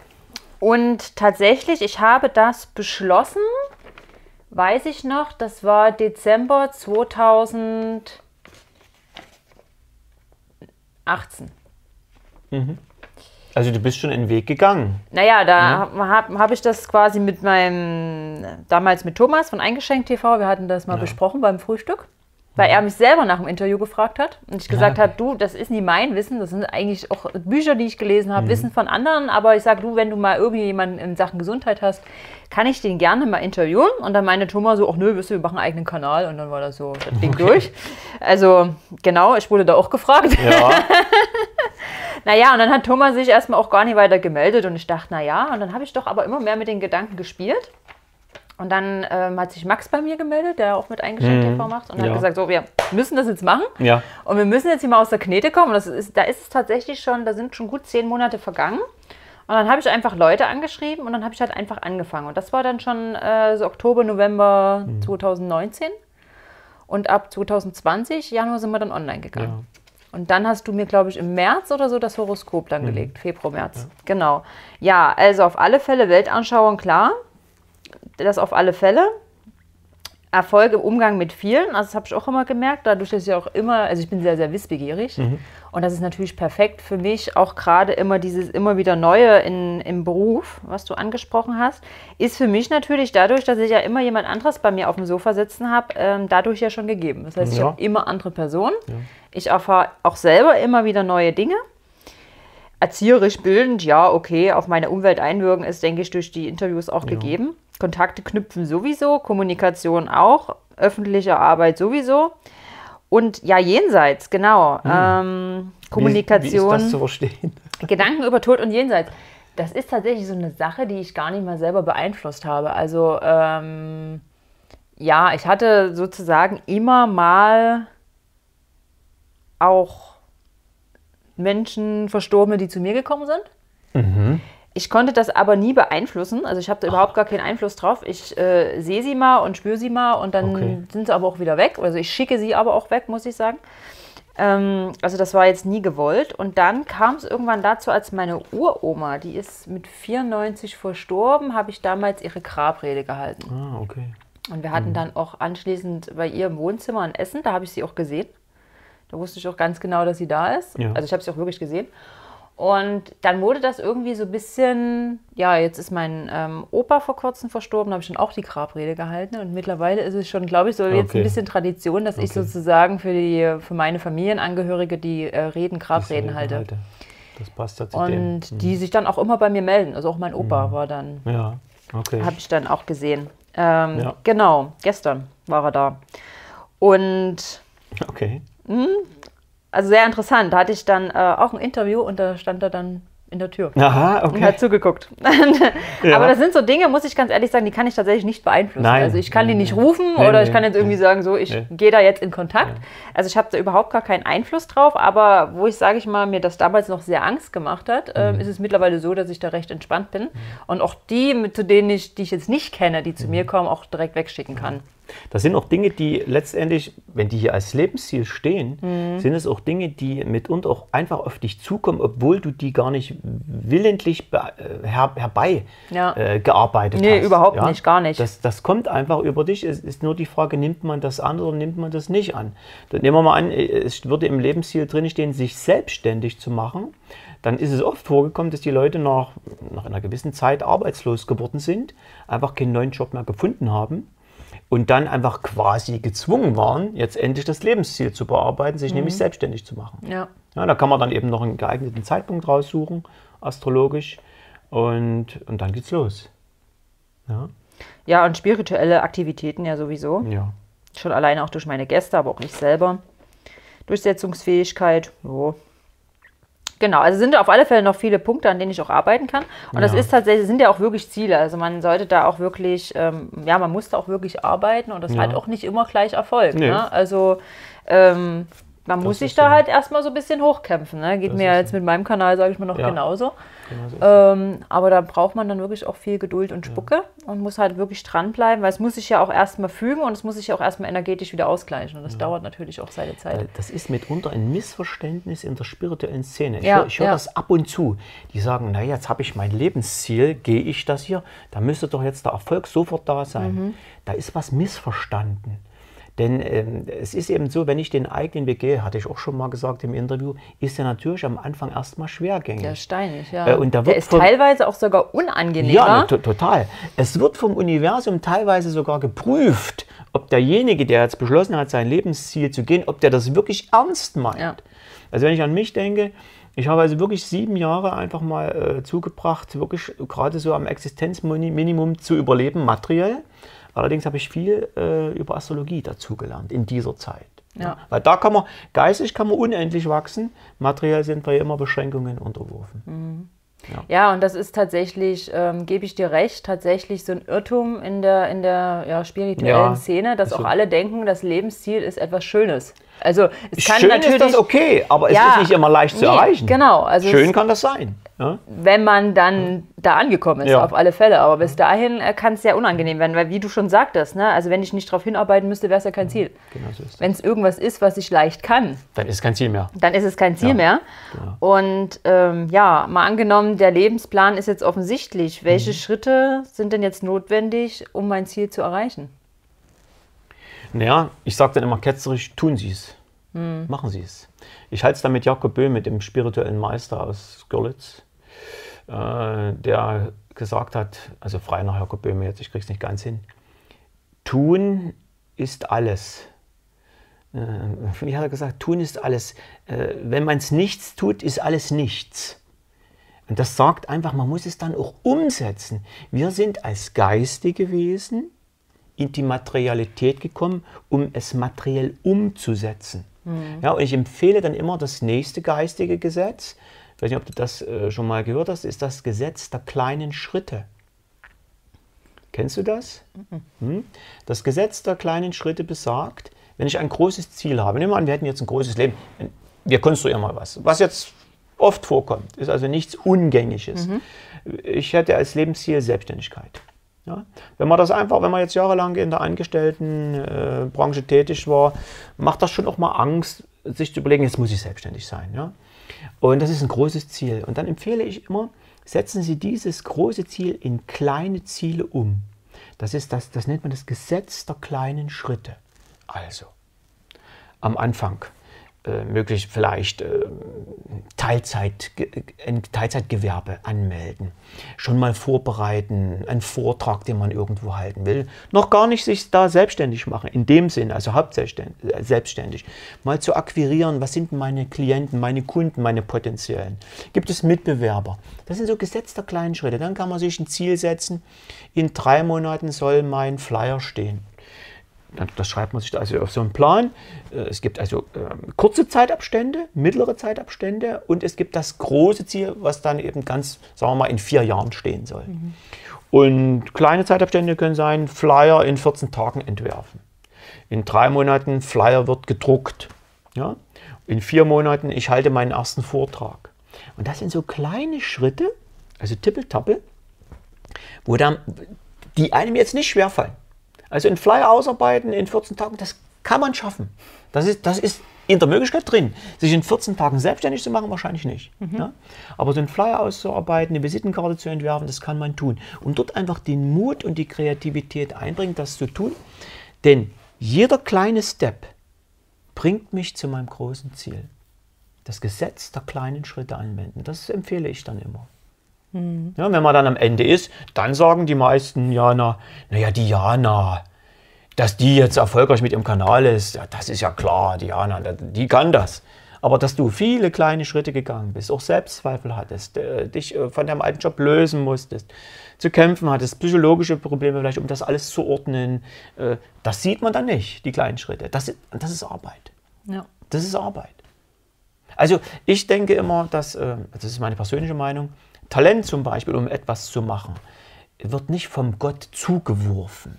Speaker 1: und tatsächlich, ich habe das beschlossen, weiß ich noch, das war Dezember zweitausendneunzehn. achtzehn.
Speaker 2: Mhm. Also du bist schon einen Weg gegangen.
Speaker 1: Naja, da mhm. habe hab ich das quasi mit meinem, damals mit Thomas von Eingeschenkt T V, wir hatten das mal ja. besprochen beim Frühstück, weil er mich selber nach dem Interview gefragt hat und ich gesagt ja. habe, du, das ist nie mein Wissen, das sind eigentlich auch Bücher, die ich gelesen habe, mhm. Wissen von anderen, aber ich sage, du, wenn du mal irgendjemanden in Sachen Gesundheit hast, kann ich den gerne mal interviewen. Und dann meinte Thomas so, ach nö, wir machen einen eigenen Kanal und dann war das so, das Ding okay. durch. Also genau, ich wurde da auch gefragt. Ja. Naja, und dann hat Thomas sich erstmal auch gar nicht weiter gemeldet und ich dachte, naja, und dann habe ich doch aber immer mehr mit den Gedanken gespielt. Und dann ähm, hat sich Max bei mir gemeldet, der auch mit Eingeschenkt T V macht und ja. hat gesagt, so, wir müssen das jetzt machen
Speaker 2: ja.
Speaker 1: und wir müssen jetzt hier mal aus der Knete kommen. Und das ist, da ist es tatsächlich schon, da sind schon gut zehn Monate vergangen. Und dann habe ich einfach Leute angeschrieben und dann habe ich halt einfach angefangen. Und das war dann schon äh, so Oktober, November mhm. zweitausendneunzehn. Und ab zweitausendzwanzig, Januar, sind wir dann online gegangen. Ja. Und dann hast du mir, glaube ich, im März oder so das Horoskop dann mhm. gelegt. Februar, März. Ja. Genau. Ja, also auf alle Fälle Weltanschauung, klar. Das auf alle Fälle. Erfolg im Umgang mit vielen, also das habe ich auch immer gemerkt, dadurch, dass ich auch immer, also ich bin sehr, sehr wissbegierig mhm. und das ist natürlich perfekt für mich, auch gerade immer dieses immer wieder Neue in, im Beruf, was du angesprochen hast, ist für mich natürlich dadurch, dass ich ja immer jemand anderes bei mir auf dem Sofa sitzen habe, ähm, dadurch ja schon gegeben. Das heißt, ja. ich habe immer andere Personen, ja. ich erfahre auch selber immer wieder neue Dinge. Erzieherisch bildend, ja, okay, auf meine Umwelt einwirken ist, denke ich, durch die Interviews auch ja. gegeben. Kontakte knüpfen sowieso, Kommunikation auch, öffentliche Arbeit sowieso. Und ja, jenseits, genau. Hm. Ähm, Kommunikation.
Speaker 2: Wie, wie ist das zu verstehen?
Speaker 1: Gedanken über Tod und Jenseits. Das ist tatsächlich so eine Sache, die ich gar nicht mal selber beeinflusst habe. Also, ähm, ja, ich hatte sozusagen immer mal auch Menschen Verstorbene, die zu mir gekommen sind. Mhm. Ich konnte das aber nie beeinflussen, also ich habe da Ach. überhaupt gar keinen Einfluss drauf. Ich äh, sehe sie mal und spüre sie mal und dann okay. sind sie aber auch wieder weg. Also ich schicke sie aber auch weg, muss ich sagen. Ähm, also das war jetzt nie gewollt. Und dann kam es irgendwann dazu, als meine Uroma, die ist mit vierundneunzig verstorben, habe ich damals ihre Grabrede gehalten.
Speaker 2: Ah, okay.
Speaker 1: Und wir hatten
Speaker 2: mhm.
Speaker 1: dann auch anschließend bei ihr im Wohnzimmer ein Essen, da habe ich sie auch gesehen. Da wusste ich auch ganz genau, dass sie da ist. Ja. Also ich habe sie auch wirklich gesehen. Und dann wurde das irgendwie so ein bisschen, ja, jetzt ist mein ähm, Opa vor kurzem verstorben, da habe ich dann auch die Grabrede gehalten. Und mittlerweile ist es schon, glaube ich, so jetzt okay. ein bisschen Tradition, dass okay. ich sozusagen für, die, für meine Familienangehörige die äh, Reden, Grabreden halte. halte.
Speaker 2: Das passt ja zu
Speaker 1: Und
Speaker 2: dem. Mhm.
Speaker 1: die sich dann auch immer bei mir melden. Also auch mein Opa mhm. war dann,
Speaker 2: ja, okay.
Speaker 1: habe ich dann auch gesehen. Ähm,
Speaker 2: ja.
Speaker 1: Genau, gestern war er da. Und
Speaker 2: okay.
Speaker 1: Mh, also sehr interessant. Da hatte ich dann äh, auch ein Interview und da stand er dann in der Tür.
Speaker 2: Aha, okay.
Speaker 1: Und hat zugeguckt. Ja. Aber das sind so Dinge, muss ich ganz ehrlich sagen, die kann ich tatsächlich nicht beeinflussen.
Speaker 2: Nein.
Speaker 1: Also ich kann die nicht
Speaker 2: Nein.
Speaker 1: rufen
Speaker 2: Nein,
Speaker 1: oder
Speaker 2: nein,
Speaker 1: ich kann jetzt irgendwie
Speaker 2: nein.
Speaker 1: sagen, so, ich
Speaker 2: nein.
Speaker 1: gehe da jetzt in Kontakt.
Speaker 2: Nein.
Speaker 1: Also ich habe da überhaupt gar keinen Einfluss drauf, aber wo ich, sage ich mal, mir das damals noch sehr Angst gemacht hat, mhm. äh, ist es mittlerweile so, dass ich da recht entspannt bin. Mhm. Und auch die, mit, zu denen ich, die ich jetzt nicht kenne, die zu mhm. mir kommen, auch direkt wegschicken kann.
Speaker 2: Das sind auch Dinge, die letztendlich, wenn die hier als Lebensziel stehen, mhm. sind es auch Dinge, die mitunter auch einfach auf dich zukommen, obwohl du die gar nicht willentlich her, herbei
Speaker 1: ja.
Speaker 2: äh, gearbeitet
Speaker 1: nee,
Speaker 2: hast.
Speaker 1: überhaupt
Speaker 2: ja?
Speaker 1: nicht, gar nicht.
Speaker 2: Das, das kommt einfach über dich. Es ist nur die Frage, nimmt man das an oder nimmt man das nicht an? Dann nehmen wir mal an, es würde im Lebensziel drinstehen, sich selbstständig zu machen. Dann ist es oft vorgekommen, dass die Leute nach, nach einer gewissen Zeit arbeitslos geworden sind, einfach keinen neuen Job mehr gefunden haben. Und dann einfach quasi gezwungen waren, jetzt endlich das Lebensziel zu bearbeiten, sich mhm. nämlich selbstständig zu machen.
Speaker 1: Ja.
Speaker 2: Ja, da kann man dann eben noch einen geeigneten Zeitpunkt raussuchen, astrologisch, und, und dann geht's los. Ja.
Speaker 1: Ja, und spirituelle Aktivitäten ja sowieso.
Speaker 2: Ja.
Speaker 1: Schon alleine auch durch meine Gäste, aber auch ich selber. Durchsetzungsfähigkeit, jo. Genau, also sind auf alle Fälle noch viele Punkte, an denen ich auch arbeiten kann. Und ja. das ist tatsächlich, sind ja auch wirklich Ziele. Also man sollte da auch wirklich, ähm, ja, man muss da auch wirklich arbeiten und das
Speaker 2: ja.
Speaker 1: hat auch nicht immer gleich Erfolg.
Speaker 2: Nee.
Speaker 1: Ne? Also ähm, man das muss sich da so. halt erstmal so ein bisschen hochkämpfen. Ne? Geht das mir jetzt so. mit meinem Kanal, sage ich mal, noch ja. genauso. Genau so ähm, aber da braucht man dann wirklich auch viel Geduld und Spucke ja. und muss halt wirklich dranbleiben, weil es muss sich ja auch erstmal fügen und es muss sich ja auch erstmal energetisch wieder ausgleichen. Und das ja. dauert natürlich auch seine Zeit.
Speaker 2: Das ist mitunter ein Missverständnis in der spirituellen Szene. Ich
Speaker 1: ja.
Speaker 2: höre hör
Speaker 1: ja.
Speaker 2: das ab und zu. Die sagen, naja, jetzt habe ich mein Lebensziel, gehe ich das hier, da müsste doch jetzt der Erfolg sofort da sein. Mhm. Da ist was missverstanden. Denn ähm, es ist eben so, wenn ich den eigenen Weg gehe, hatte ich auch schon mal gesagt im Interview, ist der natürlich am Anfang erstmal schwergängig.
Speaker 1: Der steinig, ja.
Speaker 2: Äh, und da wird
Speaker 1: der ist
Speaker 2: vom,
Speaker 1: teilweise auch sogar unangenehmer.
Speaker 2: Ja, to total. Es wird vom Universum teilweise sogar geprüft, ob derjenige, der jetzt beschlossen hat, sein Lebensziel zu gehen, ob der das wirklich ernst meint.
Speaker 1: Ja.
Speaker 2: Also wenn ich an mich denke, ich habe also wirklich sieben Jahre einfach mal äh, zugebracht, wirklich gerade so am Existenzminimum zu überleben, materiell. Allerdings habe ich viel äh, über Astrologie dazugelernt in dieser Zeit. Ja. Ja. Weil da kann man, geistig kann man unendlich wachsen, materiell sind wir immer Beschränkungen unterworfen.
Speaker 1: Mhm. Ja. ja, und das ist tatsächlich, ähm, gebe ich dir recht, tatsächlich so ein Irrtum in der, in der ja, spirituellen ja, Szene, dass auch alle denken, das Lebensziel ist etwas Schönes. Also es kann
Speaker 2: schön
Speaker 1: natürlich,
Speaker 2: ist das okay, aber
Speaker 1: ja,
Speaker 2: es ist nicht immer leicht zu
Speaker 1: nee,
Speaker 2: erreichen.
Speaker 1: Genau. Also
Speaker 2: schön
Speaker 1: es,
Speaker 2: kann das sein. Ja?
Speaker 1: Wenn man dann da angekommen ist,
Speaker 2: ja.
Speaker 1: auf alle Fälle. Aber bis dahin äh, kann es sehr unangenehm werden, weil wie du schon sagtest, ne, also wenn ich nicht darauf hinarbeiten müsste, wäre es ja kein Ziel.
Speaker 2: Genau so ist das.
Speaker 1: Wenn es irgendwas ist, was ich leicht kann,
Speaker 2: dann ist es kein Ziel mehr.
Speaker 1: Dann ist es kein Ziel ja. mehr. Genau. Und ähm, ja, mal angenommen, der Lebensplan ist jetzt offensichtlich. Welche mhm. Schritte sind denn jetzt notwendig, um mein Ziel zu erreichen?
Speaker 2: Naja, ich sage dann immer ketzerisch, tun Sie es. Hm. Machen Sie es. Ich halte es dann mit Jakob Böhm, mit dem spirituellen Meister aus Görlitz, äh, der gesagt hat, also frei nach Jakob Böhm jetzt, ich kriege es nicht ganz hin, tun ist alles. Äh, wie hat er gesagt, tun ist alles. Äh, wenn man es nichts tut, ist alles nichts. Und das sagt einfach, man muss es dann auch umsetzen. Wir sind als geistige Wesen in die Materialität gekommen, um es materiell umzusetzen. Mhm. Ja, und ich empfehle dann immer das nächste geistige Gesetz, ich weiß nicht, ob du das äh, schon mal gehört hast, ist das Gesetz der kleinen Schritte. Kennst du das? Mhm. Das Gesetz der kleinen Schritte besagt, wenn ich ein großes Ziel habe, nehmen wir an, wir hätten jetzt ein großes Leben, wir konstruieren mal was, was jetzt oft vorkommt, ist also nichts Ungängiges. Mhm. Ich hätte als Lebensziel Selbstständigkeit. Ja, wenn man das einfach, wenn man jetzt jahrelang in der Angestelltenbranche äh, tätig war, macht das schon auch mal Angst, sich zu überlegen, jetzt muss ich selbstständig sein. Ja? Und das ist ein großes Ziel. Und dann empfehle ich immer, setzen Sie dieses große Ziel in kleine Ziele um. Das ist das, das nennt man das Gesetz der kleinen Schritte. Also, am Anfang äh, möglich vielleicht äh, Teilzeit, ein Teilzeitgewerbe anmelden, schon mal vorbereiten, einen Vortrag, den man irgendwo halten will, noch gar nicht sich da selbstständig machen, in dem Sinne, also hauptsächlich selbstständig, mal zu akquirieren, was sind meine Klienten, meine Kunden, meine potenziellen, gibt es Mitbewerber, das sind so Gesetz der kleinen Schritte, dann kann man sich ein Ziel setzen, in drei Monaten soll mein Flyer stehen. Das schreibt man sich also auf so einen Plan. Es gibt also ähm, kurze Zeitabstände, mittlere Zeitabstände und es gibt das große Ziel, was dann eben ganz, sagen wir mal, in vier Jahren stehen soll. Mhm. Und kleine Zeitabstände können sein, Flyer in vierzehn Tagen entwerfen. In drei Monaten, Flyer wird gedruckt. Ja? In vier Monaten, ich halte meinen ersten Vortrag. Und das sind so kleine Schritte, also Tippeltappel, wo dann, die einem jetzt nicht schwerfallen. Also einen Flyer ausarbeiten in vierzehn Tagen, das kann man schaffen. Das ist, das ist in der Möglichkeit drin. Sich in vierzehn Tagen selbstständig zu machen, wahrscheinlich nicht. Mhm. Ja? Aber so einen Flyer auszuarbeiten, eine Visitenkarte zu entwerfen, das kann man tun. Und dort einfach den Mut und die Kreativität einbringen, das zu tun. Denn jeder kleine Step bringt mich zu meinem großen Ziel. Das Gesetz der kleinen Schritte anwenden, das empfehle ich dann immer. Ja, wenn man dann am Ende ist, dann sagen die meisten Jana, naja, die Jana, dass die jetzt erfolgreich mit ihrem Kanal ist, ja, das ist ja klar, die Jana, die kann das. Aber dass du viele kleine Schritte gegangen bist, auch Selbstzweifel hattest, äh, dich äh, von deinem alten Job lösen musstest, zu kämpfen hattest, psychologische Probleme vielleicht, um das alles zu ordnen, äh, das sieht man dann nicht, die kleinen Schritte. Das, das ist Arbeit. Ja. Das ist Arbeit. Also ich denke immer, dass, äh, das ist meine persönliche Meinung, Talent zum Beispiel, um etwas zu machen, wird nicht vom Gott zugeworfen.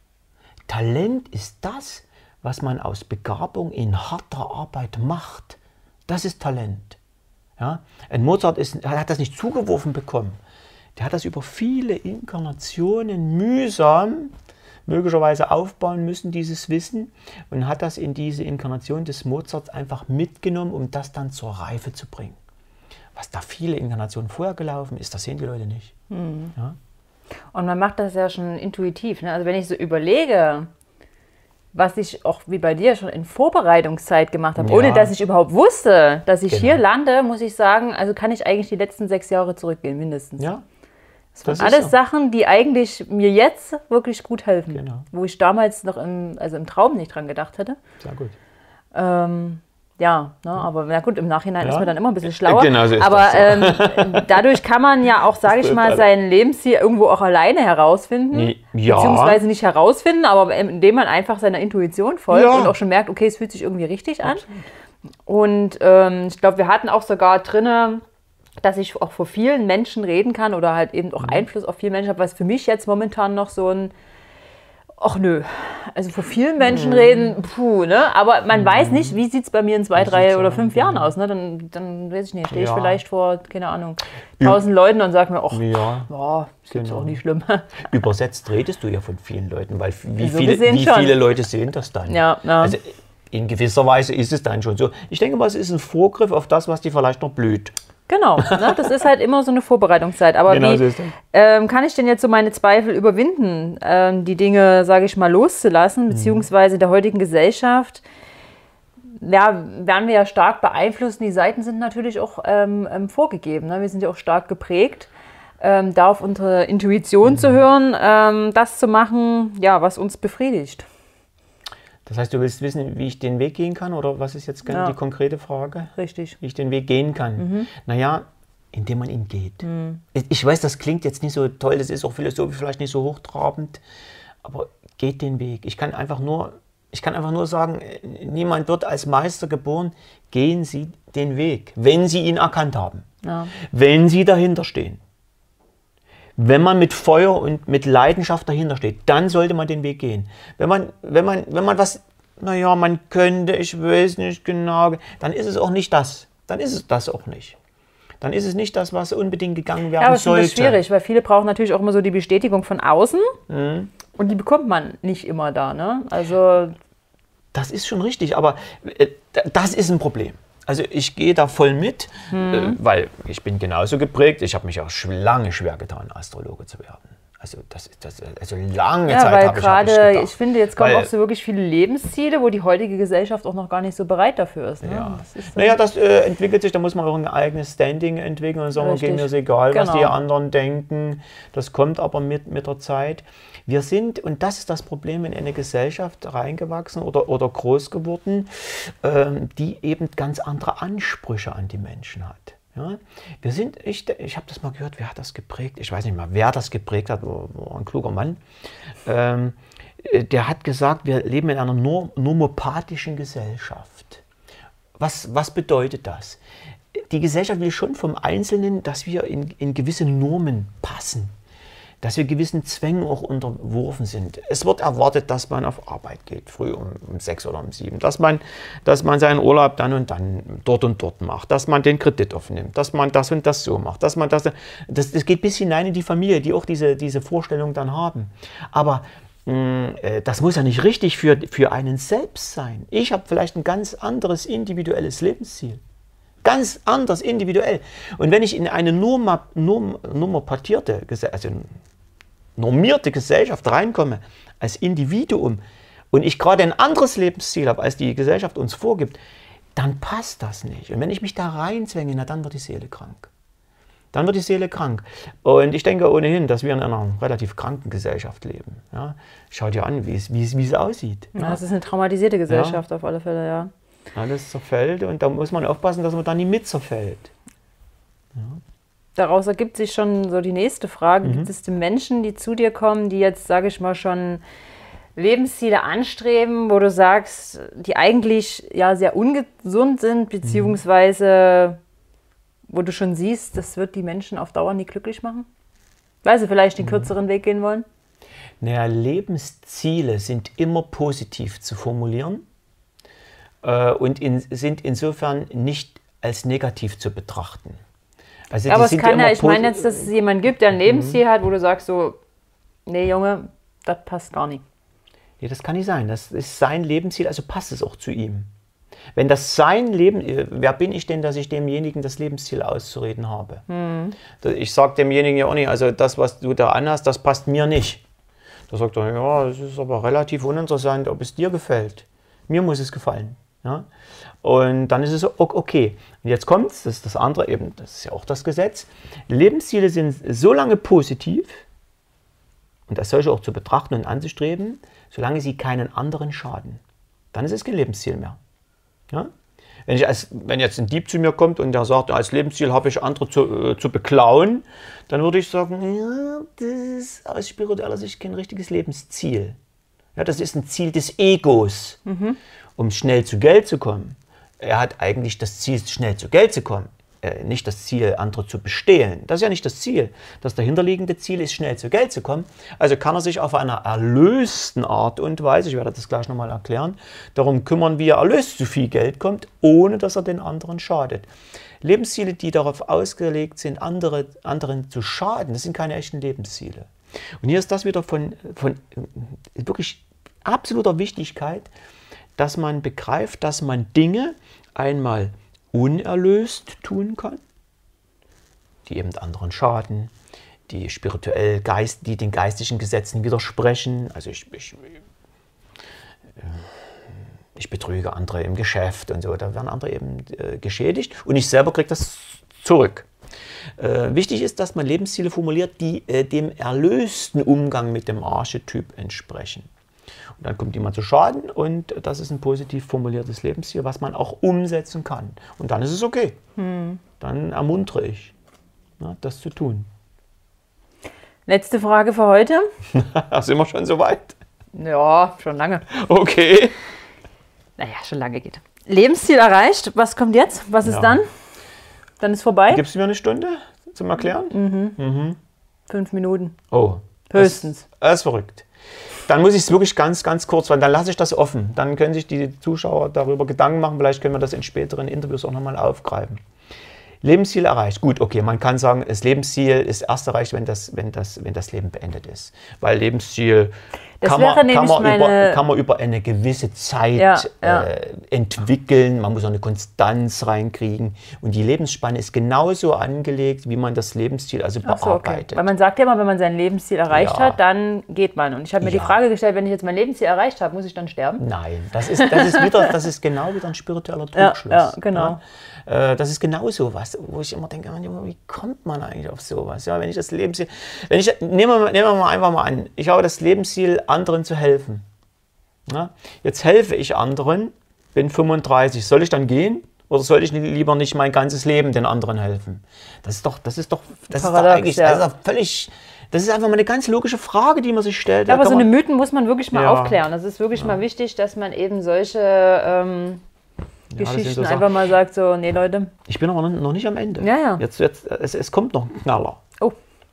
Speaker 2: Talent ist das, was man aus Begabung in harter Arbeit macht. Das ist Talent. Ja? Ein Mozart ist, hat das nicht zugeworfen bekommen. Der hat das über viele Inkarnationen mühsam möglicherweise aufbauen müssen, dieses Wissen, und hat das in diese Inkarnation des Mozarts einfach mitgenommen, um das dann zur Reife zu bringen. Was da viele Inkarnationen vorher gelaufen ist, das sehen die Leute nicht. Mhm. Ja?
Speaker 1: Und man macht das ja schon intuitiv. Ne? Also wenn ich so überlege, was ich auch wie bei dir schon in Vorbereitungszeit gemacht habe,
Speaker 2: Ja.
Speaker 1: ohne dass ich überhaupt wusste, dass ich
Speaker 2: Genau.
Speaker 1: hier lande, muss ich sagen, also kann ich eigentlich die letzten sechs Jahre zurückgehen, mindestens.
Speaker 2: Ja,
Speaker 1: Das waren
Speaker 2: das ist
Speaker 1: alles
Speaker 2: so.
Speaker 1: Sachen, die eigentlich mir jetzt wirklich gut helfen,
Speaker 2: Genau.
Speaker 1: wo ich damals noch im, also im Traum nicht dran gedacht hätte.
Speaker 2: sehr gut.
Speaker 1: Ähm, ja, ne, aber na gut, im Nachhinein
Speaker 2: Ja.
Speaker 1: ist man dann immer ein bisschen schlauer.
Speaker 2: Genau so ist
Speaker 1: aber
Speaker 2: das so.
Speaker 1: ähm, dadurch kann man ja auch, sage ich
Speaker 2: trifft
Speaker 1: mal,
Speaker 2: alle.
Speaker 1: sein Lebensziel irgendwo auch alleine herausfinden.
Speaker 2: Nee, ja.
Speaker 1: Beziehungsweise nicht herausfinden, aber indem man einfach seiner Intuition folgt
Speaker 2: Ja.
Speaker 1: und auch schon merkt, okay, es fühlt sich irgendwie richtig an. Und ähm, ich glaube, wir hatten auch sogar drinne, dass ich auch vor vielen Menschen reden kann oder halt eben auch Einfluss auf viele Menschen habe, was für mich jetzt momentan noch so ein, ach nö, also vor vielen Menschen reden, puh, ne? Aber man weiß nicht, wie sieht es bei mir in zwei, drei
Speaker 2: sieht's
Speaker 1: oder
Speaker 2: aus,
Speaker 1: fünf Jahren aus, ne? Dann, dann weiß ich nicht, stehe ich
Speaker 2: Ja.
Speaker 1: vielleicht vor, keine Ahnung, tausend Leuten und sage mir, ach,
Speaker 2: Ja,
Speaker 1: boah, ist jetzt
Speaker 2: genau.
Speaker 1: auch nicht schlimm.
Speaker 2: Übersetzt redest du ja von vielen Leuten, weil wie,
Speaker 1: So
Speaker 2: viele,
Speaker 1: gesehen
Speaker 2: wie
Speaker 1: schon.
Speaker 2: viele Leute sehen das dann?
Speaker 1: Ja, ja.
Speaker 2: Also in gewisser Weise ist es dann schon so. Ich denke mal, es ist ein Vorgriff auf das, was dir vielleicht noch blüht.
Speaker 1: Genau, ne? Das ist halt immer so eine Vorbereitungszeit. Aber
Speaker 2: Genau
Speaker 1: wie
Speaker 2: so ist das.
Speaker 1: ähm, kann ich denn jetzt so meine Zweifel überwinden, ähm, die Dinge, sage ich mal, loszulassen, beziehungsweise in der heutigen Gesellschaft, ja, werden wir ja stark beeinflusst. Die Seiten sind natürlich auch ähm, ähm, vorgegeben. Ne? Wir sind ja auch stark geprägt, ähm, da auf unsere Intuition zu hören, ähm, das zu machen, ja, was uns befriedigt.
Speaker 2: Das heißt, du willst wissen, wie ich den Weg gehen kann, oder was ist jetzt ganz
Speaker 1: Ja.
Speaker 2: die konkrete Frage?
Speaker 1: Richtig.
Speaker 2: Wie ich den Weg gehen kann?
Speaker 1: Mhm.
Speaker 2: Naja, indem man ihn geht. Ich- Ich weiß, das klingt jetzt nicht so toll, das ist auch philosophisch vielleicht nicht so hochtrabend, aber geht den Weg. Ich kann einfach nur, ich kann einfach nur sagen, niemand wird als Meister geboren. Gehen Sie den Weg, wenn Sie ihn erkannt haben,
Speaker 1: Ja.
Speaker 2: wenn Sie dahinter stehen. Wenn man mit Feuer und mit Leidenschaft dahinter steht, dann sollte man den Weg gehen. Wenn man, wenn man, wenn man was, naja, man könnte, ich weiß nicht genau, dann ist es auch nicht das. Dann ist es das auch nicht. Dann ist es nicht das, was unbedingt gegangen werden
Speaker 1: Ja, aber ich finde
Speaker 2: sollte.
Speaker 1: das schwierig, weil viele brauchen natürlich auch immer so die Bestätigung von außen und die bekommt man nicht immer da. Ne? Also
Speaker 2: Das ist schon richtig, aber äh, das ist ein Problem. Also ich gehe da voll mit, äh, weil ich bin genauso geprägt. Ich habe mich auch sch- lange schwer getan, Astrologe zu werden. Also das, das also lange
Speaker 1: ja,
Speaker 2: Zeit
Speaker 1: weil
Speaker 2: habe ich, hab ich
Speaker 1: gerade,
Speaker 2: gedacht.
Speaker 1: ich finde, jetzt kommen
Speaker 2: Weil-
Speaker 1: auch so wirklich viele Lebensziele, wo die heutige Gesellschaft auch noch gar nicht so bereit dafür ist. Ne?
Speaker 2: Ja.
Speaker 1: Das ist so-
Speaker 2: Naja, das äh, entwickelt sich, da muss man auch ein eigenes Standing entwickeln und sagen, okay,
Speaker 1: Richtig.
Speaker 2: mir ist egal, was
Speaker 1: Genau.
Speaker 2: die anderen denken. Das kommt aber mit, mit der Zeit. Wir sind, und das ist das Problem, in eine Gesellschaft reingewachsen oder, oder groß geworden, ähm, die eben ganz andere Ansprüche an die Menschen hat. Ja? Wir sind, ich, ich habe das mal gehört, wer hat das geprägt? Ich weiß nicht mal, wer das geprägt hat, war, war ein kluger Mann. Ähm, der hat gesagt, wir leben in einer nur, nomopathischen Gesellschaft. Was, was bedeutet das? Die Gesellschaft will schon vom Einzelnen, dass wir in, in gewisse Normen passen, dass wir gewissen Zwängen auch unterworfen sind. Es wird erwartet, dass man auf Arbeit geht, früh um, um sechs oder um sieben, dass man, dass man seinen Urlaub dann und dann dort und dort macht, dass man den Kredit aufnimmt, dass man das und das so macht, dass man das, das, das geht bis hinein in die Familie, die auch diese, diese Vorstellung dann haben. Aber das muss ja nicht richtig für, für einen selbst sein. Ich habe vielleicht ein ganz anderes individuelles Lebensziel. Ganz anders individuell. Und wenn ich in eine norma, norm, normatierte, also normierte Gesellschaft reinkomme, als Individuum, und ich gerade ein anderes Lebensziel habe, als die Gesellschaft uns vorgibt, dann passt das nicht. Und wenn ich mich da reinzwänge, na, dann wird die Seele krank. Dann wird die Seele krank. Und ich denke ohnehin, dass wir in einer relativ kranken Gesellschaft leben. Ja? Schau dir an, wie es, wie es, wie es aussieht.
Speaker 1: Ja, das ist eine traumatisierte Gesellschaft auf alle Fälle, ja.
Speaker 2: Alles zerfällt und da muss man aufpassen, dass man da nicht mit zerfällt. Ja.
Speaker 1: Daraus ergibt sich schon so die nächste Frage.
Speaker 2: Mhm.
Speaker 1: Gibt es denn Menschen, die zu dir kommen, die jetzt, sage ich mal, schon Lebensziele anstreben, wo du sagst, die eigentlich ja sehr ungesund sind, beziehungsweise wo du schon siehst, das wird die Menschen auf Dauer nie glücklich machen? Weil sie vielleicht den kürzeren Weg gehen wollen?
Speaker 2: Naja, Lebensziele sind immer positiv zu formulieren äh, und in, sind insofern nicht als negativ zu betrachten. Also
Speaker 1: Ja, aber
Speaker 2: die
Speaker 1: es
Speaker 2: sind
Speaker 1: kann ja,
Speaker 2: immer
Speaker 1: ich meine
Speaker 2: posi-
Speaker 1: jetzt, dass es jemanden gibt, der ein Lebensziel hat, wo du sagst so, nee Junge, das passt gar nicht.
Speaker 2: Ja, das kann nicht sein. Das ist sein Lebensziel, also passt es auch zu ihm. Wenn das sein Leben, wer bin ich denn, dass ich demjenigen das Lebensziel auszureden habe?
Speaker 1: Hm.
Speaker 2: Ich sage demjenigen ja auch nicht, also das, was du da anhast, das passt mir nicht. Da sagt er, ja, das ist aber relativ uninteressant, ob es dir gefällt. Mir muss es gefallen. Ja? Und dann ist es okay. Und jetzt kommt es, das ist das andere eben, das ist ja auch das Gesetz. Lebensziele sind so lange positiv und als solche auch zu betrachten und anzustreben, solange sie keinen anderen schaden. Dann ist es kein Lebensziel mehr. Ja? Wenn, ich als, wenn jetzt ein Dieb zu mir kommt und der sagt, als Lebensziel habe ich andere zu, äh, zu beklauen, dann würde ich sagen, ja, das ist aus spiritueller Sicht kein richtiges Lebensziel. Ja, das ist ein Ziel des Egos, mhm. um schnell zu Geld zu kommen. Er hat eigentlich das Ziel, schnell zu Geld zu kommen, äh, nicht das Ziel, andere zu bestehlen. Das ist ja nicht das Ziel. Das dahinterliegende Ziel ist, schnell zu Geld zu kommen. Also kann er sich auf einer erlösten Art und Weise, ich werde das gleich nochmal erklären, darum kümmern, wie er erlöst zu viel Geld kommt, ohne dass er den anderen schadet. Lebensziele, die darauf ausgelegt sind, andere, anderen zu schaden, das sind keine echten Lebensziele. Und hier ist das wieder von, von wirklich absoluter Wichtigkeit, dass man begreift, dass man Dinge einmal unerlöst tun kann, die eben anderen schaden, die spirituell, geist, die den geistigen Gesetzen widersprechen. Also ich, ich, ich betrüge andere im Geschäft und so, da werden andere eben äh, geschädigt und ich selber kriege das zurück. Äh, wichtig ist, dass man Lebensziele formuliert, die äh, dem erlösten Umgang mit dem Archetyp entsprechen. Und dann kommt jemand zu Schaden und das ist ein positiv formuliertes Lebensziel, was man auch umsetzen kann. Und dann ist es okay. Hm. Dann ermuntere ich, na, das zu tun.
Speaker 1: Letzte Frage für heute.
Speaker 2: Sind wir schon so weit?
Speaker 1: Ja, schon lange.
Speaker 2: Okay.
Speaker 1: Naja, schon lange geht. Lebensziel erreicht. Was kommt jetzt? Was ist ja. dann? Dann ist vorbei.
Speaker 2: Gibst du mir eine Stunde zum Erklären?
Speaker 1: Mhm. Mhm. Fünf Minuten.
Speaker 2: Oh.
Speaker 1: Höchstens.
Speaker 2: Das, das ist verrückt. Dann muss ich es wirklich ganz, ganz kurz, weil dann lasse ich das offen. Dann können sich die Zuschauer darüber Gedanken machen. Vielleicht können wir das in späteren Interviews auch nochmal aufgreifen. Lebensziel erreicht. Gut, okay, man kann sagen, das Lebensziel ist erst erreicht, wenn das, wenn das, wenn das Leben beendet ist. Weil Lebensziel kann man, kann, man meine... über, kann man über eine gewisse Zeit ja, ja. Äh, entwickeln. Man muss auch eine Konstanz reinkriegen. Und die Lebensspanne ist genauso angelegt, wie man das Lebensziel also
Speaker 1: Ach so,
Speaker 2: bearbeitet.
Speaker 1: Okay. Weil man sagt ja immer, wenn man sein Lebensziel erreicht
Speaker 2: ja.
Speaker 1: hat, dann geht man. Und ich habe mir ja. die Frage gestellt, wenn ich jetzt mein Lebensziel erreicht habe, muss ich dann sterben?
Speaker 2: Nein, das ist, das ist, wieder, das ist genau wieder ein spiritueller Trugschluss.
Speaker 1: Ja, ja, genau.
Speaker 2: Ja? Äh, das ist genau so was, wo ich immer denke, wie kommt man eigentlich auf sowas? Ja, wenn ich das Lebensziel, wenn ich, nehmen wir, nehmen wir mal einfach mal an, ich habe das Lebensziel, anderen zu helfen. Ja? Jetzt helfe ich anderen, bin fünfunddreißig, soll ich dann gehen? Oder soll ich lieber nicht mein ganzes Leben den anderen helfen? Das ist doch, das ist doch, das Paradox, ist doch eigentlich, ja. das ist doch völlig, das ist einfach mal eine ganz logische Frage, die man sich stellt.
Speaker 1: Ja, aber so eine Mythen muss man wirklich mal ja. aufklären. Das ist wirklich ja. mal wichtig, dass man eben solche ähm, ja, Geschichten so einfach mal sagt, so, nee Leute.
Speaker 2: Ich bin aber noch nicht am Ende.
Speaker 1: Ja, ja.
Speaker 2: Jetzt, jetzt, es, es kommt noch ein Knaller.
Speaker 1: Oh.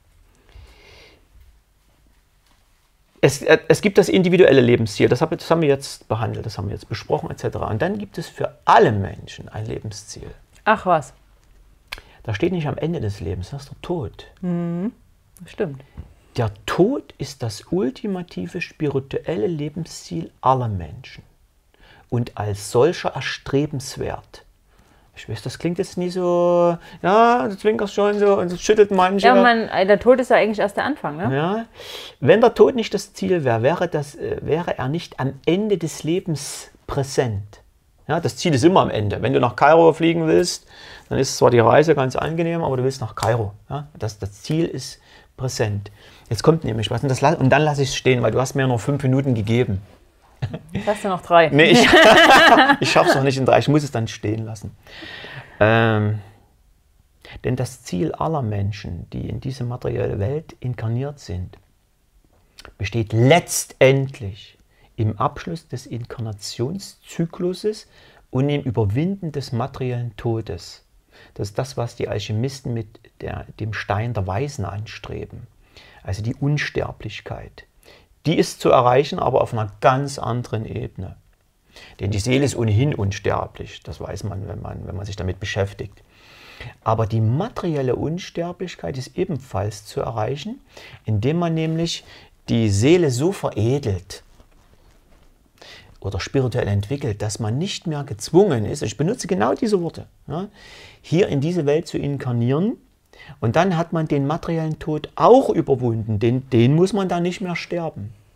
Speaker 2: Es, es gibt das individuelle Lebensziel, das, hab, das haben wir jetzt behandelt, das haben wir jetzt besprochen et cetera. Und dann gibt es für alle Menschen ein Lebensziel.
Speaker 1: Ach was.
Speaker 2: Da steht nicht am Ende des Lebens, das ist der Tod.
Speaker 1: Mhm. Stimmt.
Speaker 2: Der Tod ist das ultimative spirituelle Lebensziel aller Menschen und als solcher erstrebenswert. Ich weiß, das klingt jetzt nie so, ja, du zwinkerst schon so und es schüttelt manche.
Speaker 1: Ja, man, der Tod ist ja eigentlich erst der Anfang, ne?
Speaker 2: Ja. Wenn der Tod nicht das Ziel wäre, wäre, das, wäre er nicht am Ende des Lebens präsent. Ja, das Ziel ist immer am Ende. Wenn du nach Kairo fliegen willst, dann ist zwar die Reise ganz angenehm, aber du willst nach Kairo. Ja, das, das Ziel ist präsent. Jetzt kommt nämlich was und, das, und dann lasse ich es stehen, weil du hast mir nur fünf Minuten gegeben.
Speaker 1: Jetzt hast du noch drei.
Speaker 2: Nee, ich, ich schaffe es noch nicht in drei, ich muss es dann stehen lassen. Ähm, denn das Ziel aller Menschen, die in diese materielle Welt inkarniert sind, besteht letztendlich im Abschluss des Inkarnationszykluses und im Überwinden des materiellen Todes. Das ist das, was die Alchemisten mit der, dem Stein der Weisen anstreben. Also die Unsterblichkeit. Die ist zu erreichen, aber auf einer ganz anderen Ebene. Denn die Seele ist ohnehin unsterblich, das weiß man, wenn man, wenn man sich damit beschäftigt. Aber die materielle Unsterblichkeit ist ebenfalls zu erreichen, indem man nämlich die Seele so veredelt oder spirituell entwickelt, dass man nicht mehr gezwungen ist, ich benutze genau diese Worte, ja, hier in diese Welt zu inkarnieren. Und dann hat man den materiellen Tod auch überwunden, den, den muss man dann nicht mehr sterben.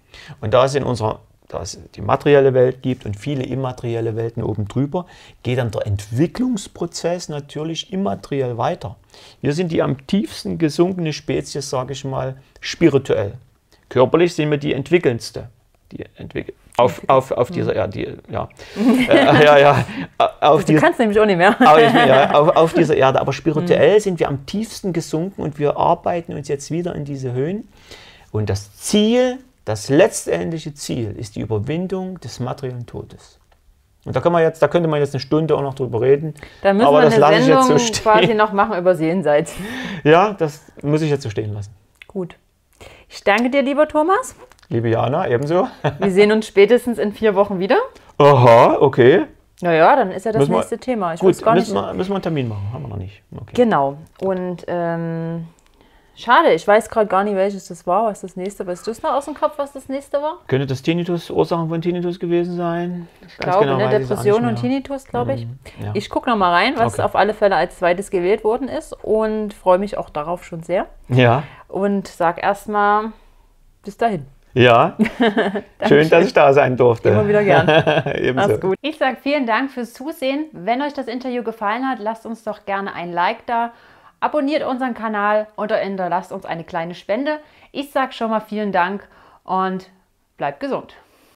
Speaker 2: Und da es in unserer, da es die materielle Welt gibt und viele immaterielle Welten oben drüber, geht dann der Entwicklungsprozess natürlich immateriell weiter. Wir sind die am tiefsten gesunkene Spezies, sage ich mal, spirituell. Körperlich sind wir die entwickelndste. Die entwickelt. Auf, auf, auf dieser Erde, ja. äh, ja, ja. Auf
Speaker 1: du die, kannst nämlich auch nicht mehr.
Speaker 2: auf, ja, auf, auf dieser Erde. Aber spirituell sind wir am tiefsten gesunken und wir arbeiten uns jetzt wieder in diese Höhen. Und das Ziel, das letztendliche Ziel, ist die Überwindung des materiellen Todes. Und da, kann man jetzt, da könnte man jetzt eine Stunde auch noch drüber reden.
Speaker 1: Da müssen
Speaker 2: aber
Speaker 1: wir
Speaker 2: das
Speaker 1: eine
Speaker 2: lasse ich
Speaker 1: Sendung
Speaker 2: jetzt so stehen.
Speaker 1: quasi noch machen über Jenseits.
Speaker 2: Ja, das muss ich jetzt so stehen lassen.
Speaker 1: Gut. Ich danke dir, lieber Thomas.
Speaker 2: Liebe Jana, ebenso.
Speaker 1: Wir sehen uns spätestens in vier Wochen wieder.
Speaker 2: Aha, okay.
Speaker 1: Naja, dann ist ja das
Speaker 2: müssen
Speaker 1: nächste
Speaker 2: wir,
Speaker 1: Thema. Ich
Speaker 2: gut,
Speaker 1: weiß gar
Speaker 2: müssen,
Speaker 1: nicht.
Speaker 2: Wir, müssen wir einen Termin machen, haben wir noch nicht. Okay.
Speaker 1: Genau. Und ähm, schade, ich weiß gerade gar nicht, welches das war, was das nächste war. Weißt du es noch aus dem Kopf, was das nächste war?
Speaker 2: Könnte das Tinnitus, Ursachen von Tinnitus gewesen sein?
Speaker 1: Ich glaube,
Speaker 2: genau
Speaker 1: ne,
Speaker 2: weiß ich es auch
Speaker 1: Depression
Speaker 2: nicht
Speaker 1: und
Speaker 2: mehr.
Speaker 1: Tinnitus, glaube ich.
Speaker 2: Mhm, ja.
Speaker 1: Ich gucke noch mal rein, was
Speaker 2: Okay.
Speaker 1: auf alle Fälle als zweites gewählt worden ist und freue mich auch darauf schon sehr.
Speaker 2: Ja.
Speaker 1: Und sag erstmal bis dahin.
Speaker 2: Ja, schön, dass ich da sein durfte.
Speaker 1: Immer wieder gern.
Speaker 2: Ebenso.
Speaker 1: Mach's gut. Ich sage vielen Dank fürs Zusehen. Wenn euch das Interview gefallen hat, lasst uns doch gerne ein Like da. Abonniert unseren Kanal oder hinterlasst uns eine kleine Spende. Ich sage schon mal vielen Dank und bleibt gesund.